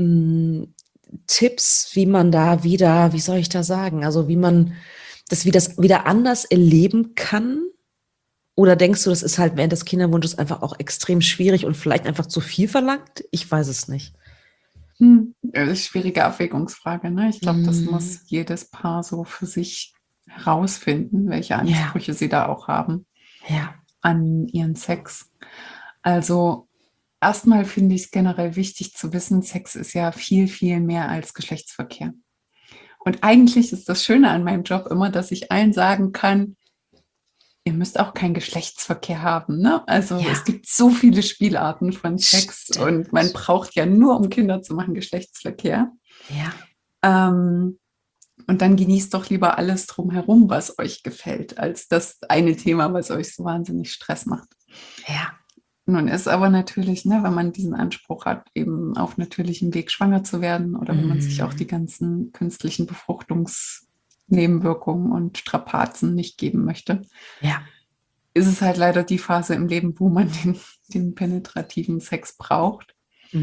Tipps, wie man da wieder, wie soll ich da sagen, also wie man das wieder anders erleben kann? Oder denkst du, das ist halt während des Kinderwunsches einfach auch extrem schwierig und vielleicht einfach zu viel verlangt? Ich weiß es nicht. Das ist eine schwierige Abwägungsfrage, ne? Ich glaube, das muss jedes Paar so für sich herausfinden, welche Ja, Ansprüche sie da auch haben ja, an ihren Sex. Also erstmal finde ich es generell wichtig zu wissen, Sex ist ja viel, viel mehr als Geschlechtsverkehr. Und eigentlich ist das Schöne an meinem Job immer, dass ich allen sagen kann, ihr müsst auch keinen Geschlechtsverkehr haben. Ne? Also es ja, gibt so viele Spielarten von Sex und man stimmt. braucht ja nur, um Kinder zu machen, Geschlechtsverkehr. Ja, Ähm, und dann genießt doch lieber alles drumherum, was euch gefällt, als das eine Thema, was euch so wahnsinnig Stress macht. ja, Nun ist aber natürlich, ne, wenn man diesen Anspruch hat, eben auf natürlichem Weg schwanger zu werden oder wenn man sich auch die ganzen künstlichen Befruchtungsnebenwirkungen und Strapazen nicht geben möchte, ja, ist es halt leider die Phase im Leben, wo man den penetrativen Sex braucht.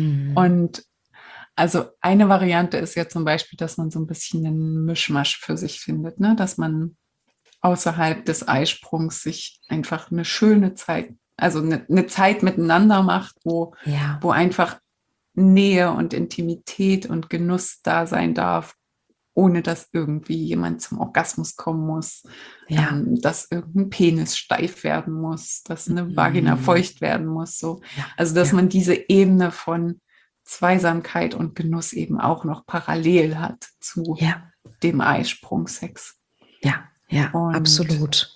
Und also eine Variante ist ja zum Beispiel, dass man so ein bisschen einen Mischmasch für sich findet, ne? Dass man außerhalb des Eisprungs sich einfach eine schöne Zeit, also eine Zeit miteinander macht, ja, wo einfach Nähe und Intimität und Genuss da sein darf, ohne dass irgendwie jemand zum Orgasmus kommen muss, ja, dass irgendein Penis steif werden muss, dass eine Vagina mm, feucht werden muss. So. ja, Also dass ja, man diese Ebene von Zweisamkeit und Genuss eben auch noch parallel hat zu ja, dem Eisprungsex. ja, ja, Und, absolut.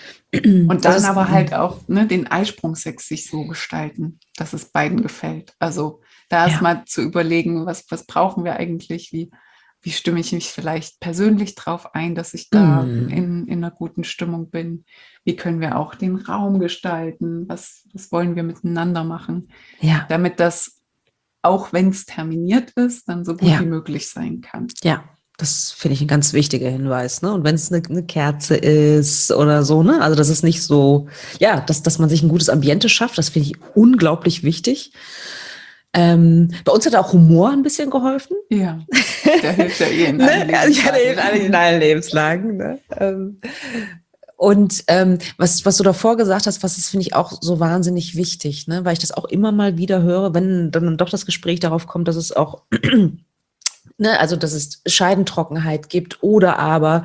und Also dann es, aber halt auch ne, den Eisprungsex sich so gestalten, dass es beiden gefällt. Also da ja, erstmal zu überlegen, was brauchen wir eigentlich, wie stimme ich mich vielleicht persönlich drauf ein, dass ich da in einer guten Stimmung bin? Wie können wir auch den Raum gestalten? Was wollen wir miteinander machen, ja, damit das, auch wenn es terminiert ist, dann so gut wie ja, möglich sein kann? ja. Das finde ich ein ganz wichtiger Hinweis, ne? Und wenn es eine Kerze ist oder so, ne? Also das ist nicht so, ja, dass man sich ein gutes Ambiente schafft, das finde ich unglaublich wichtig. Bei uns hat auch Humor ein bisschen geholfen. Ja, der hilft ja eh in Ne? allen Also ich hatte eben Lebenslagen. alle in allen Lebenslagen. Ne? Und was du davor gesagt hast, was ist, finde ich, auch so wahnsinnig wichtig, ne? Weil ich das auch immer mal wieder höre, wenn dann doch das Gespräch darauf kommt, dass es auch ne, also dass es Scheidentrockenheit gibt oder aber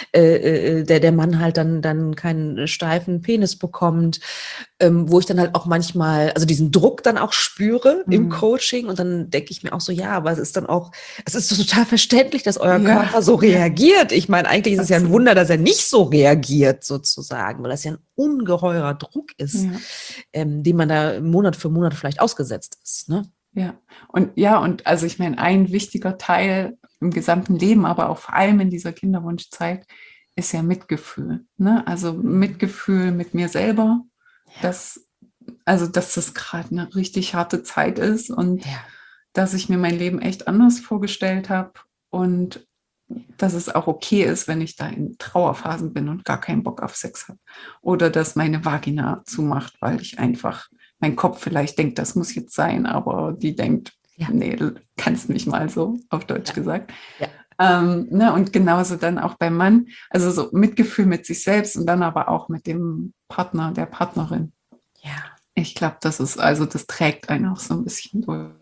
der Mann halt dann keinen steifen Penis bekommt, wo ich dann halt auch manchmal, also diesen Druck dann auch spüre im Mhm. Coaching und dann denke ich mir auch so, ja, aber es ist dann auch, es ist so total verständlich, dass euer Ja, Körper so ja, reagiert. Ich meine, eigentlich ist es ja ein absolut. Wunder, dass er nicht so reagiert sozusagen, weil das ja ein ungeheurer Druck ist, Ja, dem man da Monat für Monat vielleicht ausgesetzt ist. Ne? ja, und also ich meine, ein wichtiger Teil im gesamten Leben, aber auch vor allem in dieser Kinderwunschzeit, ist ja Mitgefühl. Ne? Also Mitgefühl mit mir selber, Ja, dass, also dass das gerade eine richtig harte Zeit ist und ja, dass ich mir mein Leben echt anders vorgestellt habe und dass es auch okay ist, wenn ich da in Trauerphasen bin und gar keinen Bock auf Sex habe. Oder dass meine Vagina zumacht, weil ich einfach, mein Kopf vielleicht denkt, das muss jetzt sein, aber die denkt, ja, nee, du kannst nicht mal so, auf Deutsch ja, gesagt. ja, Ne, und genauso dann auch beim Mann, also so Mitgefühl mit sich selbst und dann aber auch mit dem Partner, der Partnerin. ja. Ich glaube, das ist, also das trägt einen auch so ein bisschen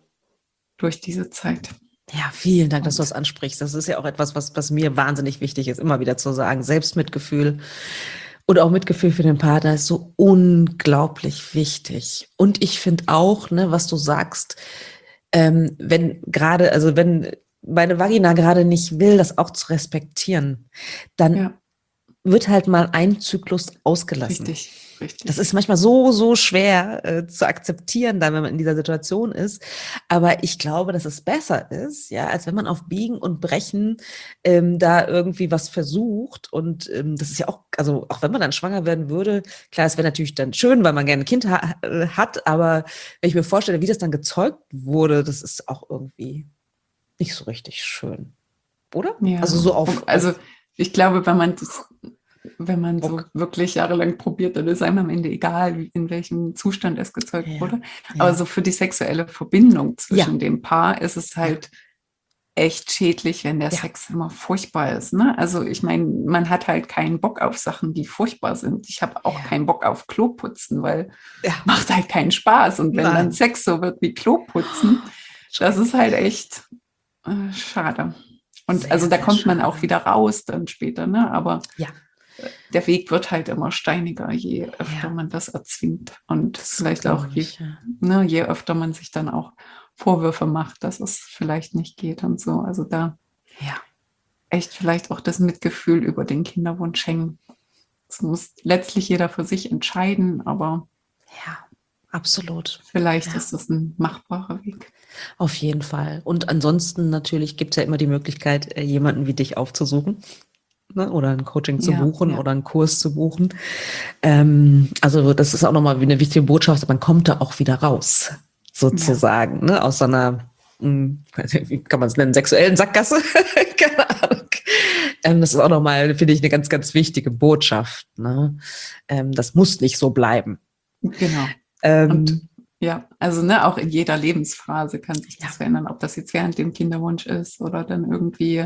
durch diese Zeit. Ja, vielen Dank, dass du das Und ansprichst. Das ist ja auch etwas, was mir wahnsinnig wichtig ist, immer wieder zu sagen. Selbstmitgefühl und auch Mitgefühl für den Partner ist so unglaublich wichtig. Und ich finde auch, ne, was du sagst, wenn gerade, also wenn meine Vagina gerade nicht will, das auch zu respektieren, dann ja, wird halt mal ein Zyklus ausgelassen. richtig, Das richtig. ist manchmal so schwer zu akzeptieren, dann, wenn man in dieser Situation ist. Aber ich glaube, dass es besser ist, ja, als wenn man auf Biegen und Brechen da irgendwie was versucht. Und das ist ja auch, also auch wenn man dann schwanger werden würde, klar, es wäre natürlich dann schön, weil man gerne ein Kind hat, aber wenn ich mir vorstelle, wie das dann gezeugt wurde, das ist auch irgendwie nicht so richtig schön, oder? Also Ja, so also ich glaube, wenn man das, wenn man so wirklich jahrelang probiert, dann ist einem am Ende egal, in welchem Zustand es gezeugt wurde. Aber so für die sexuelle Verbindung zwischen dem Paar ist es halt echt schädlich, wenn der Sex immer furchtbar ist. Ne? Also ich meine, man hat halt keinen Bock auf Sachen, die furchtbar sind. Ich habe auch keinen Bock auf Kloputzen, weil macht halt keinen Spaß. Und wenn dann Sex so wird wie Kloputzen, das ist halt echt schade. Und also da kommt man auch wieder raus dann später, ne? Aber der Weg wird halt immer steiniger, je öfter man das erzwingt. Und das vielleicht auch, je öfter man sich dann auch Vorwürfe macht, dass es vielleicht nicht geht und so. Also da echt vielleicht auch das Mitgefühl über den Kinderwunsch hängen. Das muss letztlich jeder für sich entscheiden, aber absolut. Vielleicht ist das ein machbarer Weg. Auf jeden Fall. Und ansonsten natürlich gibt es ja immer die Möglichkeit, jemanden wie dich aufzusuchen. Oder ein Coaching zu buchen oder einen Kurs zu buchen. Also das ist auch nochmal eine wichtige Botschaft, man kommt da auch wieder raus, sozusagen, ne? Aus so einer, wie kann man es nennen, sexuellen Sackgasse? Keine Ahnung. Das ist auch nochmal, finde ich, eine ganz, ganz wichtige Botschaft. Ne? Das muss nicht so bleiben. Genau. Und also auch in jeder Lebensphase kann sich das verändern, ob das jetzt während dem Kinderwunsch ist oder dann irgendwie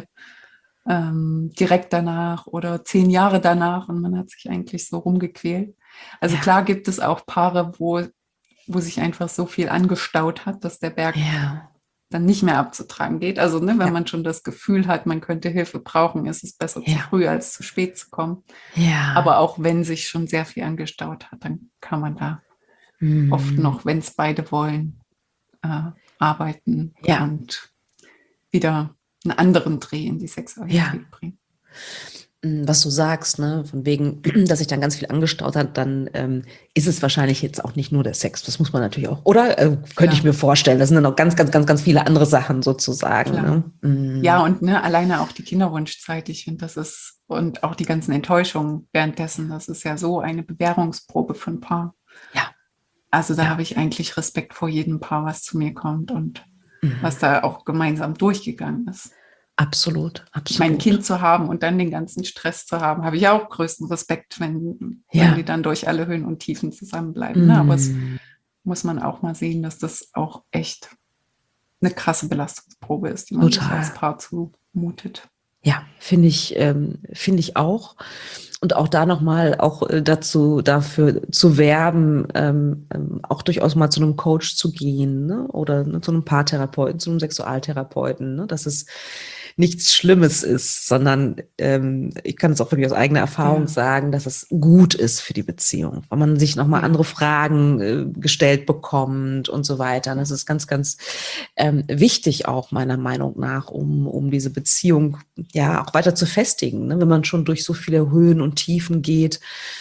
direkt danach oder 10 Jahre danach und man hat sich eigentlich so rumgequält. Also klar gibt es auch Paare, wo sich einfach so viel angestaut hat, dass der Berg dann nicht mehr abzutragen geht. Also wenn man schon das Gefühl hat, man könnte Hilfe brauchen, ist es besser zu früh als zu spät zu kommen. Aber auch wenn sich schon sehr viel angestaut hat, dann kann man da oft noch, wenn es beide wollen, arbeiten und wieder einen anderen Dreh in die Sexualität bringen. Was du sagst, ne, von wegen, dass sich dann ganz viel angestaut hat, dann ist es wahrscheinlich jetzt auch nicht nur der Sex. Das muss man natürlich auch, oder? Könnte ich mir vorstellen. Das sind dann auch ganz, ganz, ganz, ganz viele andere Sachen sozusagen. Ne? Ja, und alleine auch die Kinderwunschzeit, ich finde, das ist, und auch die ganzen Enttäuschungen währenddessen, das ist ja so eine Bewährungsprobe für ein Paar. Ja. Also da habe ich eigentlich Respekt vor jedem Paar, was zu mir kommt und was da auch gemeinsam durchgegangen ist. Absolut, absolut. Mein Kind zu haben und dann den ganzen Stress zu haben, habe ich auch größten Respekt, wenn die dann durch alle Höhen und Tiefen zusammenbleiben. Ne? Aber es muss man auch mal sehen, dass das auch echt eine krasse Belastungsprobe ist, die man sich als Paar zumutet. Ja, finde ich auch. Und auch da nochmal dafür zu werben, auch durchaus mal zu einem Coach zu gehen, ne? Oder zu einem Paartherapeuten, zu einem Sexualtherapeuten, ne? Dass es nichts Schlimmes ist, sondern ich kann es auch wirklich aus eigener Erfahrung sagen, dass es gut ist für die Beziehung, weil man sich nochmal andere Fragen gestellt bekommt und so weiter. Und das ist ganz, ganz wichtig auch meiner Meinung nach, um diese Beziehung auch weiter zu festigen, ne? Wenn man schon durch so viele Höhen und Tiefen geht.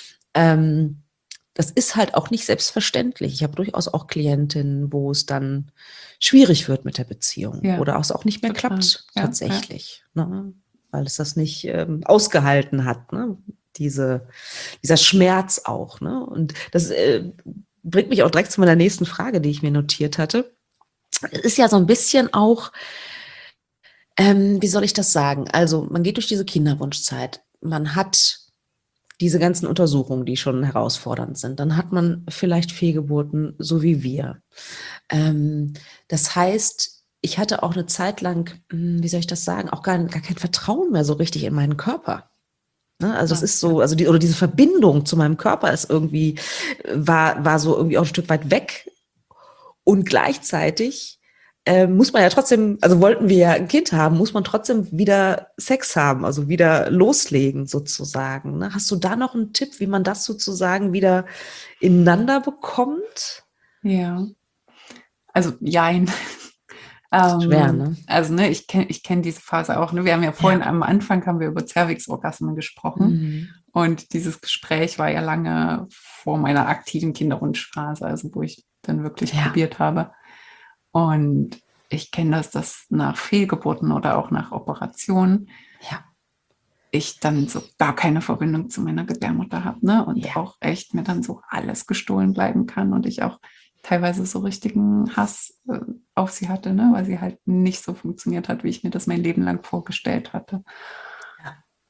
Das ist halt auch nicht selbstverständlich. Ich habe durchaus auch Klientinnen, wo es dann schwierig wird mit der Beziehung oder auch nicht mehr klappt tatsächlich, ne? Weil es das nicht ausgehalten hat, ne? Dieser Schmerz auch. Ne? Und das bringt mich auch direkt zu meiner nächsten Frage, die ich mir notiert hatte. Es ist ja so ein bisschen auch, wie soll ich das sagen? Also man geht durch diese Kinderwunschzeit, man hat diese ganzen Untersuchungen, die schon herausfordernd sind. Dann hat man vielleicht Fehlgeburten, so wie wir. Das heißt, ich hatte auch eine Zeit lang, wie soll ich das sagen, auch gar kein Vertrauen mehr so richtig in meinen Körper. Ne? Also es ist so, also diese Verbindung zu meinem Körper ist irgendwie, war so irgendwie auch ein Stück weit weg. Und gleichzeitig muss man ja trotzdem, also wollten wir ja ein Kind haben, muss man trotzdem wieder Sex haben, also wieder loslegen sozusagen. Ne? Hast du da noch einen Tipp, wie man das sozusagen wieder ineinander bekommt? Ja, also jein. Schwer, ne? Also ich kenn diese Phase auch. Ne? Wir haben ja vorhin am Anfang haben wir über Zervixorgasmen gesprochen und dieses Gespräch war ja lange vor meiner aktiven Kinderwunschphase, also wo ich dann wirklich probiert habe. Und ich kenne das nach Fehlgeburten oder auch nach Operationen. Ich dann so gar keine Verbindung zu meiner Gebärmutter habe, ne? Und auch echt mir dann so alles gestohlen bleiben kann und ich auch teilweise so richtigen Hass auf sie hatte, ne? Weil sie halt nicht so funktioniert hat, wie ich mir das mein Leben lang vorgestellt hatte.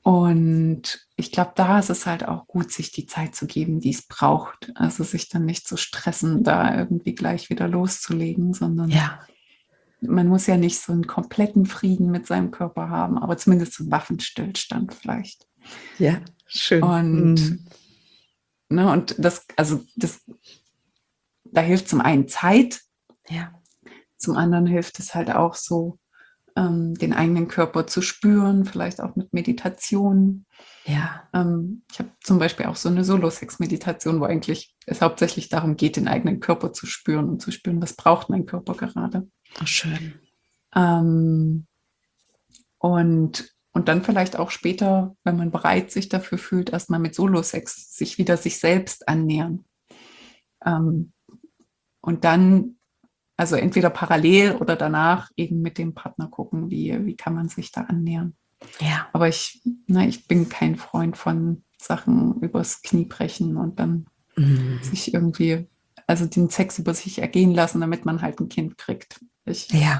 Und ich glaube, da ist es halt auch gut, sich die Zeit zu geben, die es braucht. Also sich dann nicht zu stressen, da irgendwie gleich wieder loszulegen, sondern Ja, man muss ja nicht so einen kompletten Frieden mit seinem Körper haben, aber zumindest so einen Waffenstillstand vielleicht. ja, schön. Und, ne, und da hilft zum einen Zeit, Ja, zum anderen hilft es halt auch so, den eigenen Körper zu spüren, vielleicht auch mit Meditation. ja, Ich habe zum Beispiel auch so eine Solo-Sex-Meditation, wo eigentlich es hauptsächlich darum geht, den eigenen Körper zu spüren und zu spüren, was braucht mein Körper gerade. oh, schön. Ähm, und dann vielleicht auch später, wenn man bereit sich dafür fühlt, erstmal mit Solo-Sex sich wieder sich selbst annähern. Ähm, und dann, also entweder parallel oder danach eben mit dem Partner gucken, wie kann man sich da annähern. Ja, Aber ich bin kein Freund von Sachen übers Knie brechen und dann sich irgendwie, also den Sex über sich ergehen lassen, damit man halt ein Kind kriegt. ja,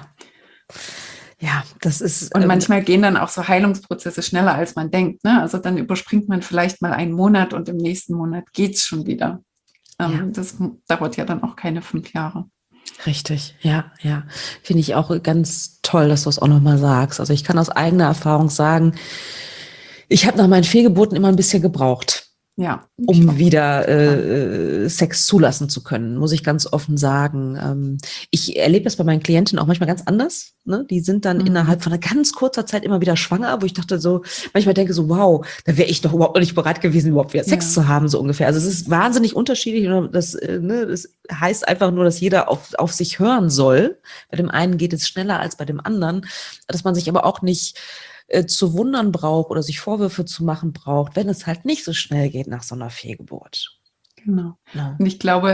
ja, das ist, Und manchmal gehen dann auch so Heilungsprozesse schneller, als man denkt. Ne? Also dann überspringt man vielleicht mal einen Monat und im nächsten Monat geht es schon wieder. ja. Das dauert ja dann auch keine 5 Jahre. Richtig, ja, ja. Finde ich auch ganz toll, dass du es auch nochmal sagst. Also ich kann aus eigener Erfahrung sagen, ich habe nach meinen Fehlgeburten immer ein bisschen gebraucht, Ja, um wieder Sex zulassen zu können, muss ich ganz offen sagen. Ich erlebe das bei meinen Klientinnen auch manchmal ganz anders. Ne? Die sind dann innerhalb von einer ganz kurzer Zeit immer wieder schwanger, wo ich dachte so, manchmal denke so, wow, da wäre ich doch überhaupt noch nicht bereit gewesen, überhaupt wieder Sex zu haben, so ungefähr. Also es ist wahnsinnig unterschiedlich. Das heißt einfach nur, dass jeder auf sich hören soll. Bei dem einen geht es schneller als bei dem anderen, dass man sich aber auch nicht zu wundern braucht oder sich Vorwürfe zu machen braucht, wenn es halt nicht so schnell geht nach so einer Fehlgeburt. Genau. Ja. Und ich glaube,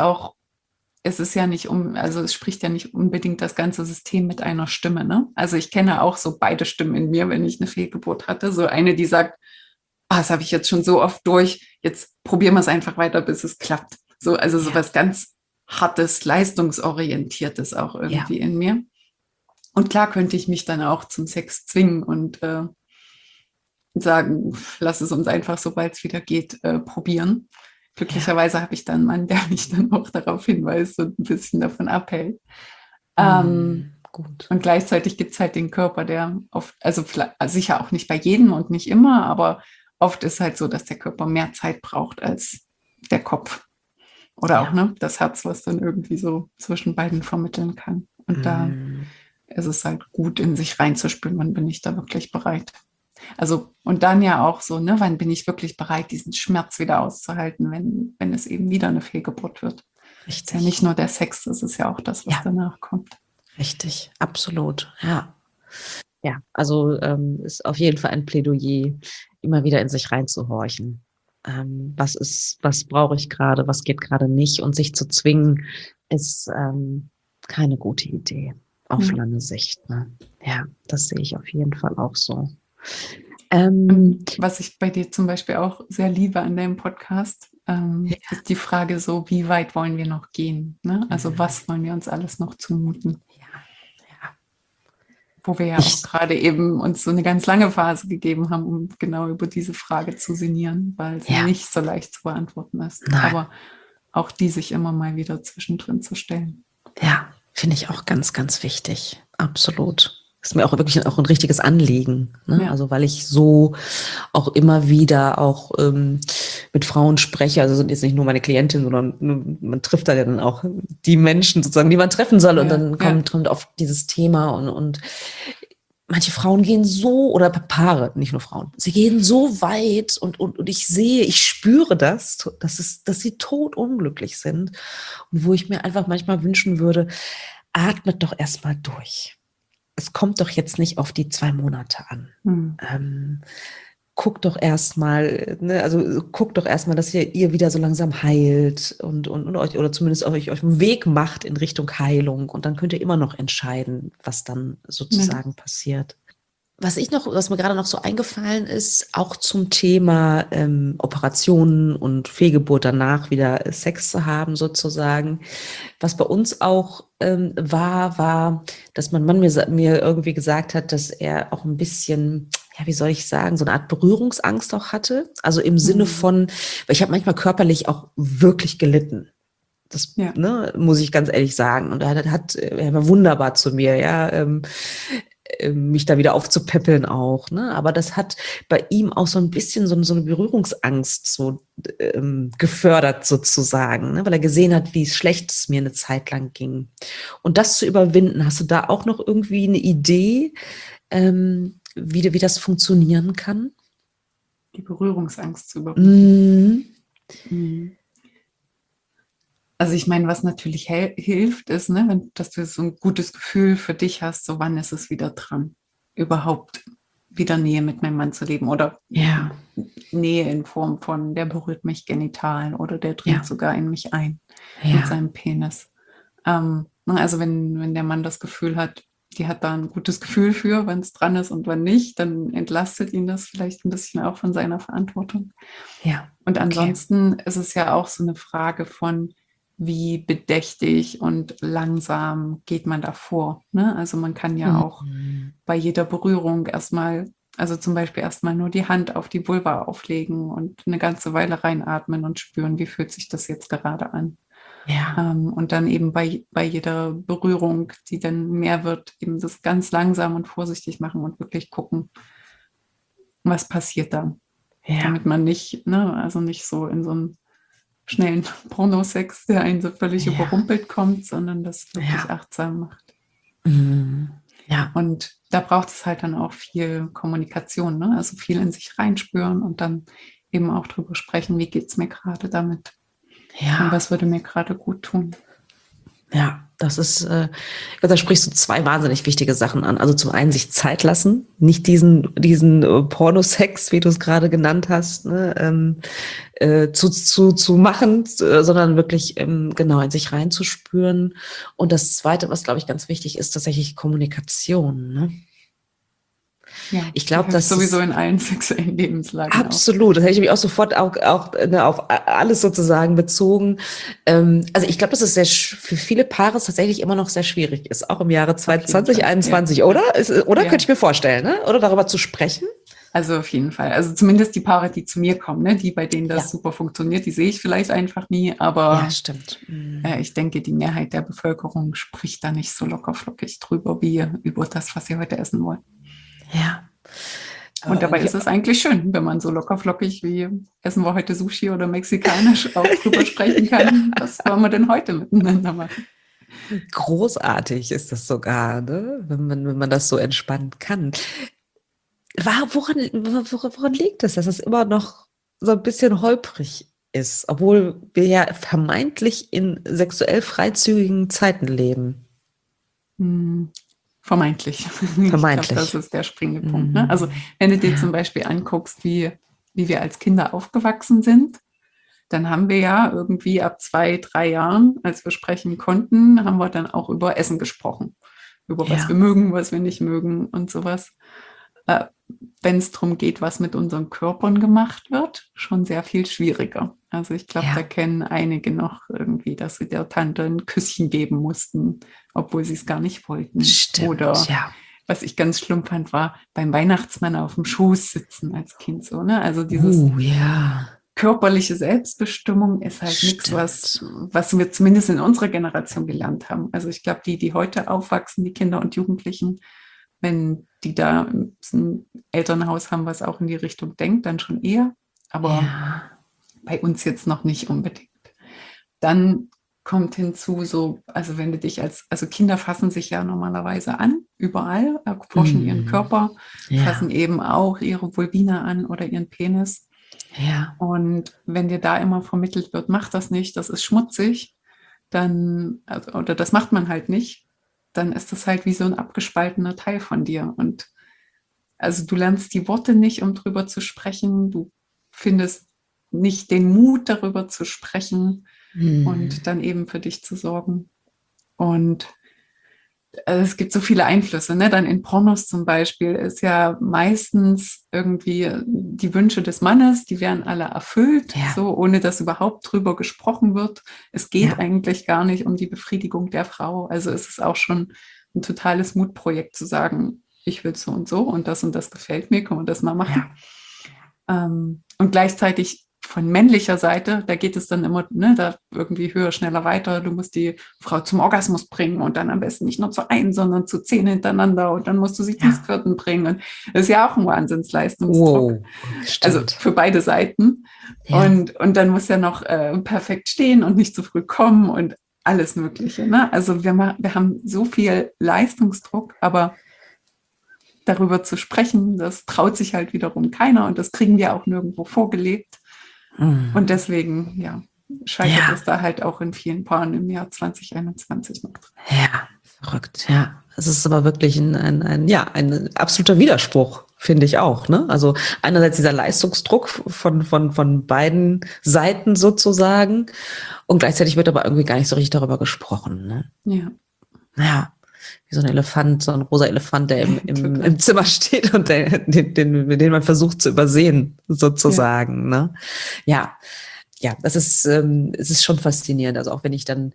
es ist ja nicht also es spricht ja nicht unbedingt das ganze System mit einer Stimme. Ne? Also ich kenne auch so beide Stimmen in mir, wenn ich eine Fehlgeburt hatte. So eine, die sagt, das habe ich jetzt schon so oft durch, jetzt probieren wir es einfach weiter, bis es klappt. Also so was ganz Hartes, Leistungsorientiertes auch irgendwie in mir. Und klar könnte ich mich dann auch zum Sex zwingen und sagen, lass es uns einfach, sobald es wieder geht, probieren. Glücklicherweise habe ich dann einen Mann, der mich dann auch darauf hinweist und ein bisschen davon abhält. Gut. Und gleichzeitig gibt es halt den Körper, der oft, also sicher auch nicht bei jedem und nicht immer, aber oft ist halt so, dass der Körper mehr Zeit braucht als der Kopf. Oder auch das Herz, was dann irgendwie so zwischen beiden vermitteln kann. Und da ist es halt gut, in sich reinzuspüren, wann bin ich da wirklich bereit. Also, und dann ja auch so, wann bin ich wirklich bereit, diesen Schmerz wieder auszuhalten, wenn es eben wieder eine Fehlgeburt wird. Richtig. Ist ja nicht nur der Sex, das ist ja auch das, was danach kommt. Richtig, absolut, ja. Ja, also ist auf jeden Fall ein Plädoyer, immer wieder in sich reinzuhorchen. Was brauche ich gerade, was geht gerade nicht, und sich zu zwingen, ist keine gute Idee auf lange Sicht. Ne? Ja, das sehe ich auf jeden Fall auch so. Was ich bei dir zum Beispiel auch sehr liebe an deinem Podcast, ist die Frage so, wie weit wollen wir noch gehen? Ne? Also was wollen wir uns alles noch zumuten? Wo wir ja auch gerade eben uns so eine ganz lange Phase gegeben haben, um genau über diese Frage zu sinnieren, weil sie nicht so leicht zu beantworten ist. Nein. Aber auch die sich immer mal wieder zwischendrin zu stellen. Ja, finde ich auch ganz, ganz wichtig. Absolut. Ist mir auch wirklich auch ein richtiges Anliegen. Ne? Ja. Also weil ich so auch immer wieder auch mit Frauen spreche. Also sind jetzt nicht nur meine Klientin, sondern man trifft da ja dann auch die Menschen sozusagen, die man treffen soll. Und dann kommt auf dieses Thema und manche Frauen gehen so, oder Paare, nicht nur Frauen, sie gehen so weit und ich spüre das, dass sie totunglücklich sind. Und wo ich mir einfach manchmal wünschen würde, atmet doch erstmal durch. Es kommt doch jetzt nicht auf die 2 Monate an. Guckt doch erstmal, dass ihr wieder so langsam heilt und euch, oder zumindest euch auf den Weg macht in Richtung Heilung. Und dann könnt ihr immer noch entscheiden, was dann sozusagen passiert. Was mir gerade noch so eingefallen ist, auch zum Thema Operationen und Fehlgeburt danach wieder Sex zu haben sozusagen. Was bei uns auch war, dass mein Mann mir irgendwie gesagt hat, dass er auch ein bisschen ja, wie soll ich sagen, so eine Art Berührungsangst auch hatte. Also im Sinne Mhm. von, weil ich habe manchmal körperlich auch wirklich gelitten. Das, Ja. ne, muss ich ganz ehrlich sagen. Und er war wunderbar zu mir, ja, mich da wieder aufzupäppeln auch, ne? Aber das hat bei ihm auch so ein bisschen so eine Berührungsangst so gefördert sozusagen, ne? Weil er gesehen hat, wie schlecht es mir eine Zeit lang ging. Und das zu überwinden, hast du da auch noch irgendwie eine Idee, wie das funktionieren kann? Die Berührungsangst zu überwinden. Mm, Mhm. Also ich meine, was natürlich hilft, ist, ne, dass du so ein gutes Gefühl für dich hast, so wann ist es wieder dran, überhaupt wieder Nähe mit meinem Mann zu leben oder ja, Nähe in Form von, der berührt mich genital oder der dringt ja, sogar in mich ein mit ja, seinem Penis. Also wenn der Mann das Gefühl hat, die hat da ein gutes Gefühl für, wenn es dran ist und wenn nicht, dann entlastet ihn das vielleicht ein bisschen auch von seiner Verantwortung. ja, Und okay. ansonsten ist es ja auch so eine Frage von, wie bedächtig und langsam geht man da vor. Ne? Also man kann ja auch Mhm. bei jeder Berührung erstmal, also zum Beispiel erstmal nur die Hand auf die Vulva auflegen und eine ganze Weile reinatmen und spüren, wie fühlt sich das jetzt gerade an. Ja, Und dann eben bei jeder Berührung, die dann mehr wird, eben das ganz langsam und vorsichtig machen und wirklich gucken, was passiert da. ja, Damit man nicht, ne, also nicht so in so einen schnellen Pornosex, der einen so völlig ja, überrumpelt kommt, sondern das wirklich ja. achtsam macht. Mhm. Ja, Und da braucht es halt dann auch viel Kommunikation, ne? Also viel in sich reinspüren und dann eben auch drüber sprechen, wie geht es mir gerade damit und ja, was würde mir gerade gut tun. ja. Das ist, da sprichst du zwei wahnsinnig wichtige Sachen an. Also zum einen sich Zeit lassen, nicht diesen Pornosex, wie du es gerade genannt hast, ne, zu machen, sondern wirklich genau in sich reinzuspüren. Und das Zweite, was glaube ich ganz wichtig ist, tatsächlich Kommunikation. Ne? Ja, Ich die glaube, hilft dass sowieso es in allen sexuellen Lebenslagen auch. absolut, das hätte ich mich auch sofort auch ne, auf alles sozusagen bezogen. Also ich glaube, dass es für viele Paare tatsächlich immer noch sehr schwierig ist, auch im Jahre Auf jeden Fall, ja. 2021, oder? Oder könnte Ja, ich mir vorstellen, ne? Oder darüber zu sprechen? also auf jeden Fall. Also zumindest die Paare, die zu mir kommen, ne, die bei denen das Ja, super funktioniert, die sehe ich vielleicht einfach nie, ja, aber stimmt. ich denke, die Mehrheit der Bevölkerung spricht da nicht so lockerflockig drüber, wie über das, was sie heute essen wollen. Ja. Und dabei Ja, ist es eigentlich schön, wenn man so lockerflockig wie essen wir heute Sushi oder mexikanisch auch drüber sprechen kann. Was wollen wir denn heute miteinander machen? großartig ist das sogar, ne? Wenn man das so entspannen kann. Woran liegt es, dass es immer noch so ein bisschen holprig ist, obwohl wir ja vermeintlich in sexuell freizügigen Zeiten leben? Hm, vermeintlich. Ich glaube, das Vermeintlich. ist der springende Punkt. Ne? Also Mhm. wenn du dir Ja, zum Beispiel anguckst, wie wir als Kinder aufgewachsen sind, dann haben wir ja irgendwie ab 2, 3 Jahren, als wir sprechen konnten, haben wir dann auch über Essen gesprochen. Über was wir ja, mögen, was wir nicht mögen und sowas. Äh, Wenn es darum geht, was mit unseren Körpern gemacht wird, schon sehr viel schwieriger. Also ich glaube, da ja. kennen einige noch irgendwie, dass sie der Tante ein Küsschen geben mussten, obwohl sie es gar nicht wollten. Stimmt, Oder ja. was ich ganz schlimm fand, war beim Weihnachtsmann auf dem Schoß sitzen als Kind so. Ne? Also dieses Ja, körperliche Selbstbestimmung ist halt nichts, stimmt. was wir zumindest in unserer Generation gelernt haben. Also ich glaube, die heute aufwachsen, die Kinder und Jugendlichen, wenn die da ein Elternhaus haben, was auch in die Richtung denkt, dann schon eher. Aber Ja. bei uns jetzt noch nicht unbedingt. Dann kommt hinzu, so, also wenn du dich also Kinder fassen sich ja normalerweise an, überall, erforschen ihren Mhm. Körper, fassen Ja, eben auch ihre Vulvina an oder ihren Penis. ja, Und wenn dir da immer vermittelt wird, mach das nicht, das ist schmutzig, dann, also, oder das macht man halt nicht, dann ist das halt wie so ein abgespaltener Teil von dir. Und also du lernst die Worte nicht, um drüber zu sprechen, du findest nicht den Mut, darüber zu sprechen und mhm. dann eben für dich zu sorgen. Und es gibt so viele Einflüsse, ne? Dann in Pornos zum Beispiel ist ja meistens irgendwie die Wünsche des Mannes, die werden alle erfüllt, Ja, so ohne dass überhaupt drüber gesprochen wird. Es geht ja, eigentlich gar nicht um die Befriedigung der Frau. Also ist es auch schon ein totales Mutprojekt zu sagen, ich will so und das gefällt mir, können wir das mal machen. Ja. Und gleichzeitig von männlicher Seite, da geht es dann immer, ne, da irgendwie höher, schneller, weiter. Du musst die Frau zum Orgasmus bringen und dann am besten nicht nur zu einem, sondern zu 10 hintereinander und dann musst du sie zum 4. bringen. Und das ist ja auch ein Wahnsinnsleistungsdruck. Wow, Also stimmt. für beide Seiten. Ja. Und dann muss ja noch perfekt stehen und nicht zu früh kommen und alles Mögliche. Ne? Also wir haben so viel Leistungsdruck, aber darüber zu sprechen, das traut sich halt wiederum keiner und das kriegen wir auch nirgendwo vorgelebt. Und deswegen, ja, scheitert es da halt auch in vielen Paaren im Jahr 2021 noch. Ja, verrückt, ja. Es ist aber wirklich ein absoluter Widerspruch, finde ich auch, ne? Also einerseits dieser Leistungsdruck von beiden Seiten sozusagen und gleichzeitig wird aber irgendwie gar nicht so richtig darüber gesprochen, ne? Ja. Ja, wie so ein Elefant, so ein rosa Elefant, der im Zimmer steht und den man versucht zu übersehen, sozusagen, ne? Ja, das ist, es ist schon faszinierend. Also auch wenn ich dann,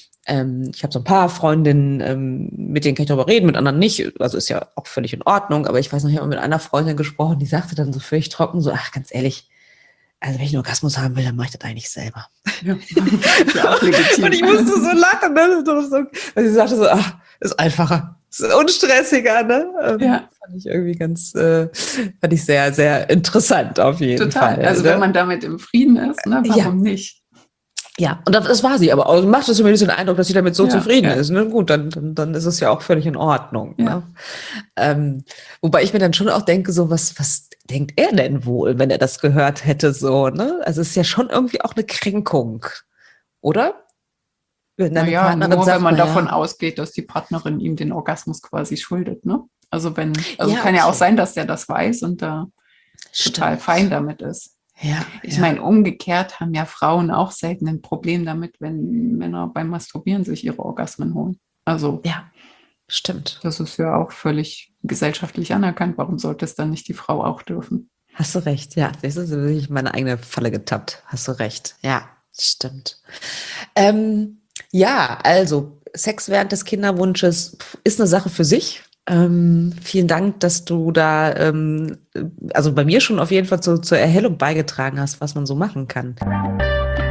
ich habe so ein paar Freundinnen, mit denen kann ich darüber reden, mit anderen nicht. Also ist ja auch völlig in Ordnung. Aber ich weiß noch, ich habe mit einer Freundin gesprochen, die sagte dann so völlig trocken, so, ach, ganz ehrlich, also wenn ich einen Orgasmus haben will, dann mache ich das eigentlich selber. Ja, ja auch legitim. Und ich musste so lachen, ne? Weil sie sagte so, ach, ist einfacher, ist unstressiger, ne? Ja. Fand ich irgendwie fand ich sehr, sehr interessant auf jeden Fall. Total. Also wenn man damit im Frieden ist, ne, warum nicht? Ja, und das war sie, aber macht es zumindest den Eindruck, dass sie damit so zufrieden ist. Ne? Gut, dann ist es ja auch völlig in Ordnung. Ja. Ne? Wobei ich mir dann schon auch denke, so was denkt er denn wohl, wenn er das gehört hätte, so, ne? Also es ist ja schon irgendwie auch eine Kränkung, oder? Wenn deine Partnerin nur sagt, wenn man davon ausgeht, dass die Partnerin ihm den Orgasmus quasi schuldet, ne? Also kann ja auch sein, dass der das weiß und da total fein damit ist. Ja, ich meine, umgekehrt haben ja Frauen auch selten ein Problem damit, wenn Männer beim Masturbieren sich ihre Orgasmen holen. Also ja, stimmt. Das ist ja auch völlig gesellschaftlich anerkannt. Warum sollte es dann nicht die Frau auch dürfen? Hast du recht, ja. Das ist wirklich meine eigene Falle getappt. Hast du recht. Ja, stimmt. Ja, also Sex während des Kinderwunsches ist eine Sache für sich. Vielen Dank, dass du da, also bei mir schon auf jeden Fall zur Erhellung beigetragen hast, was man so machen kann.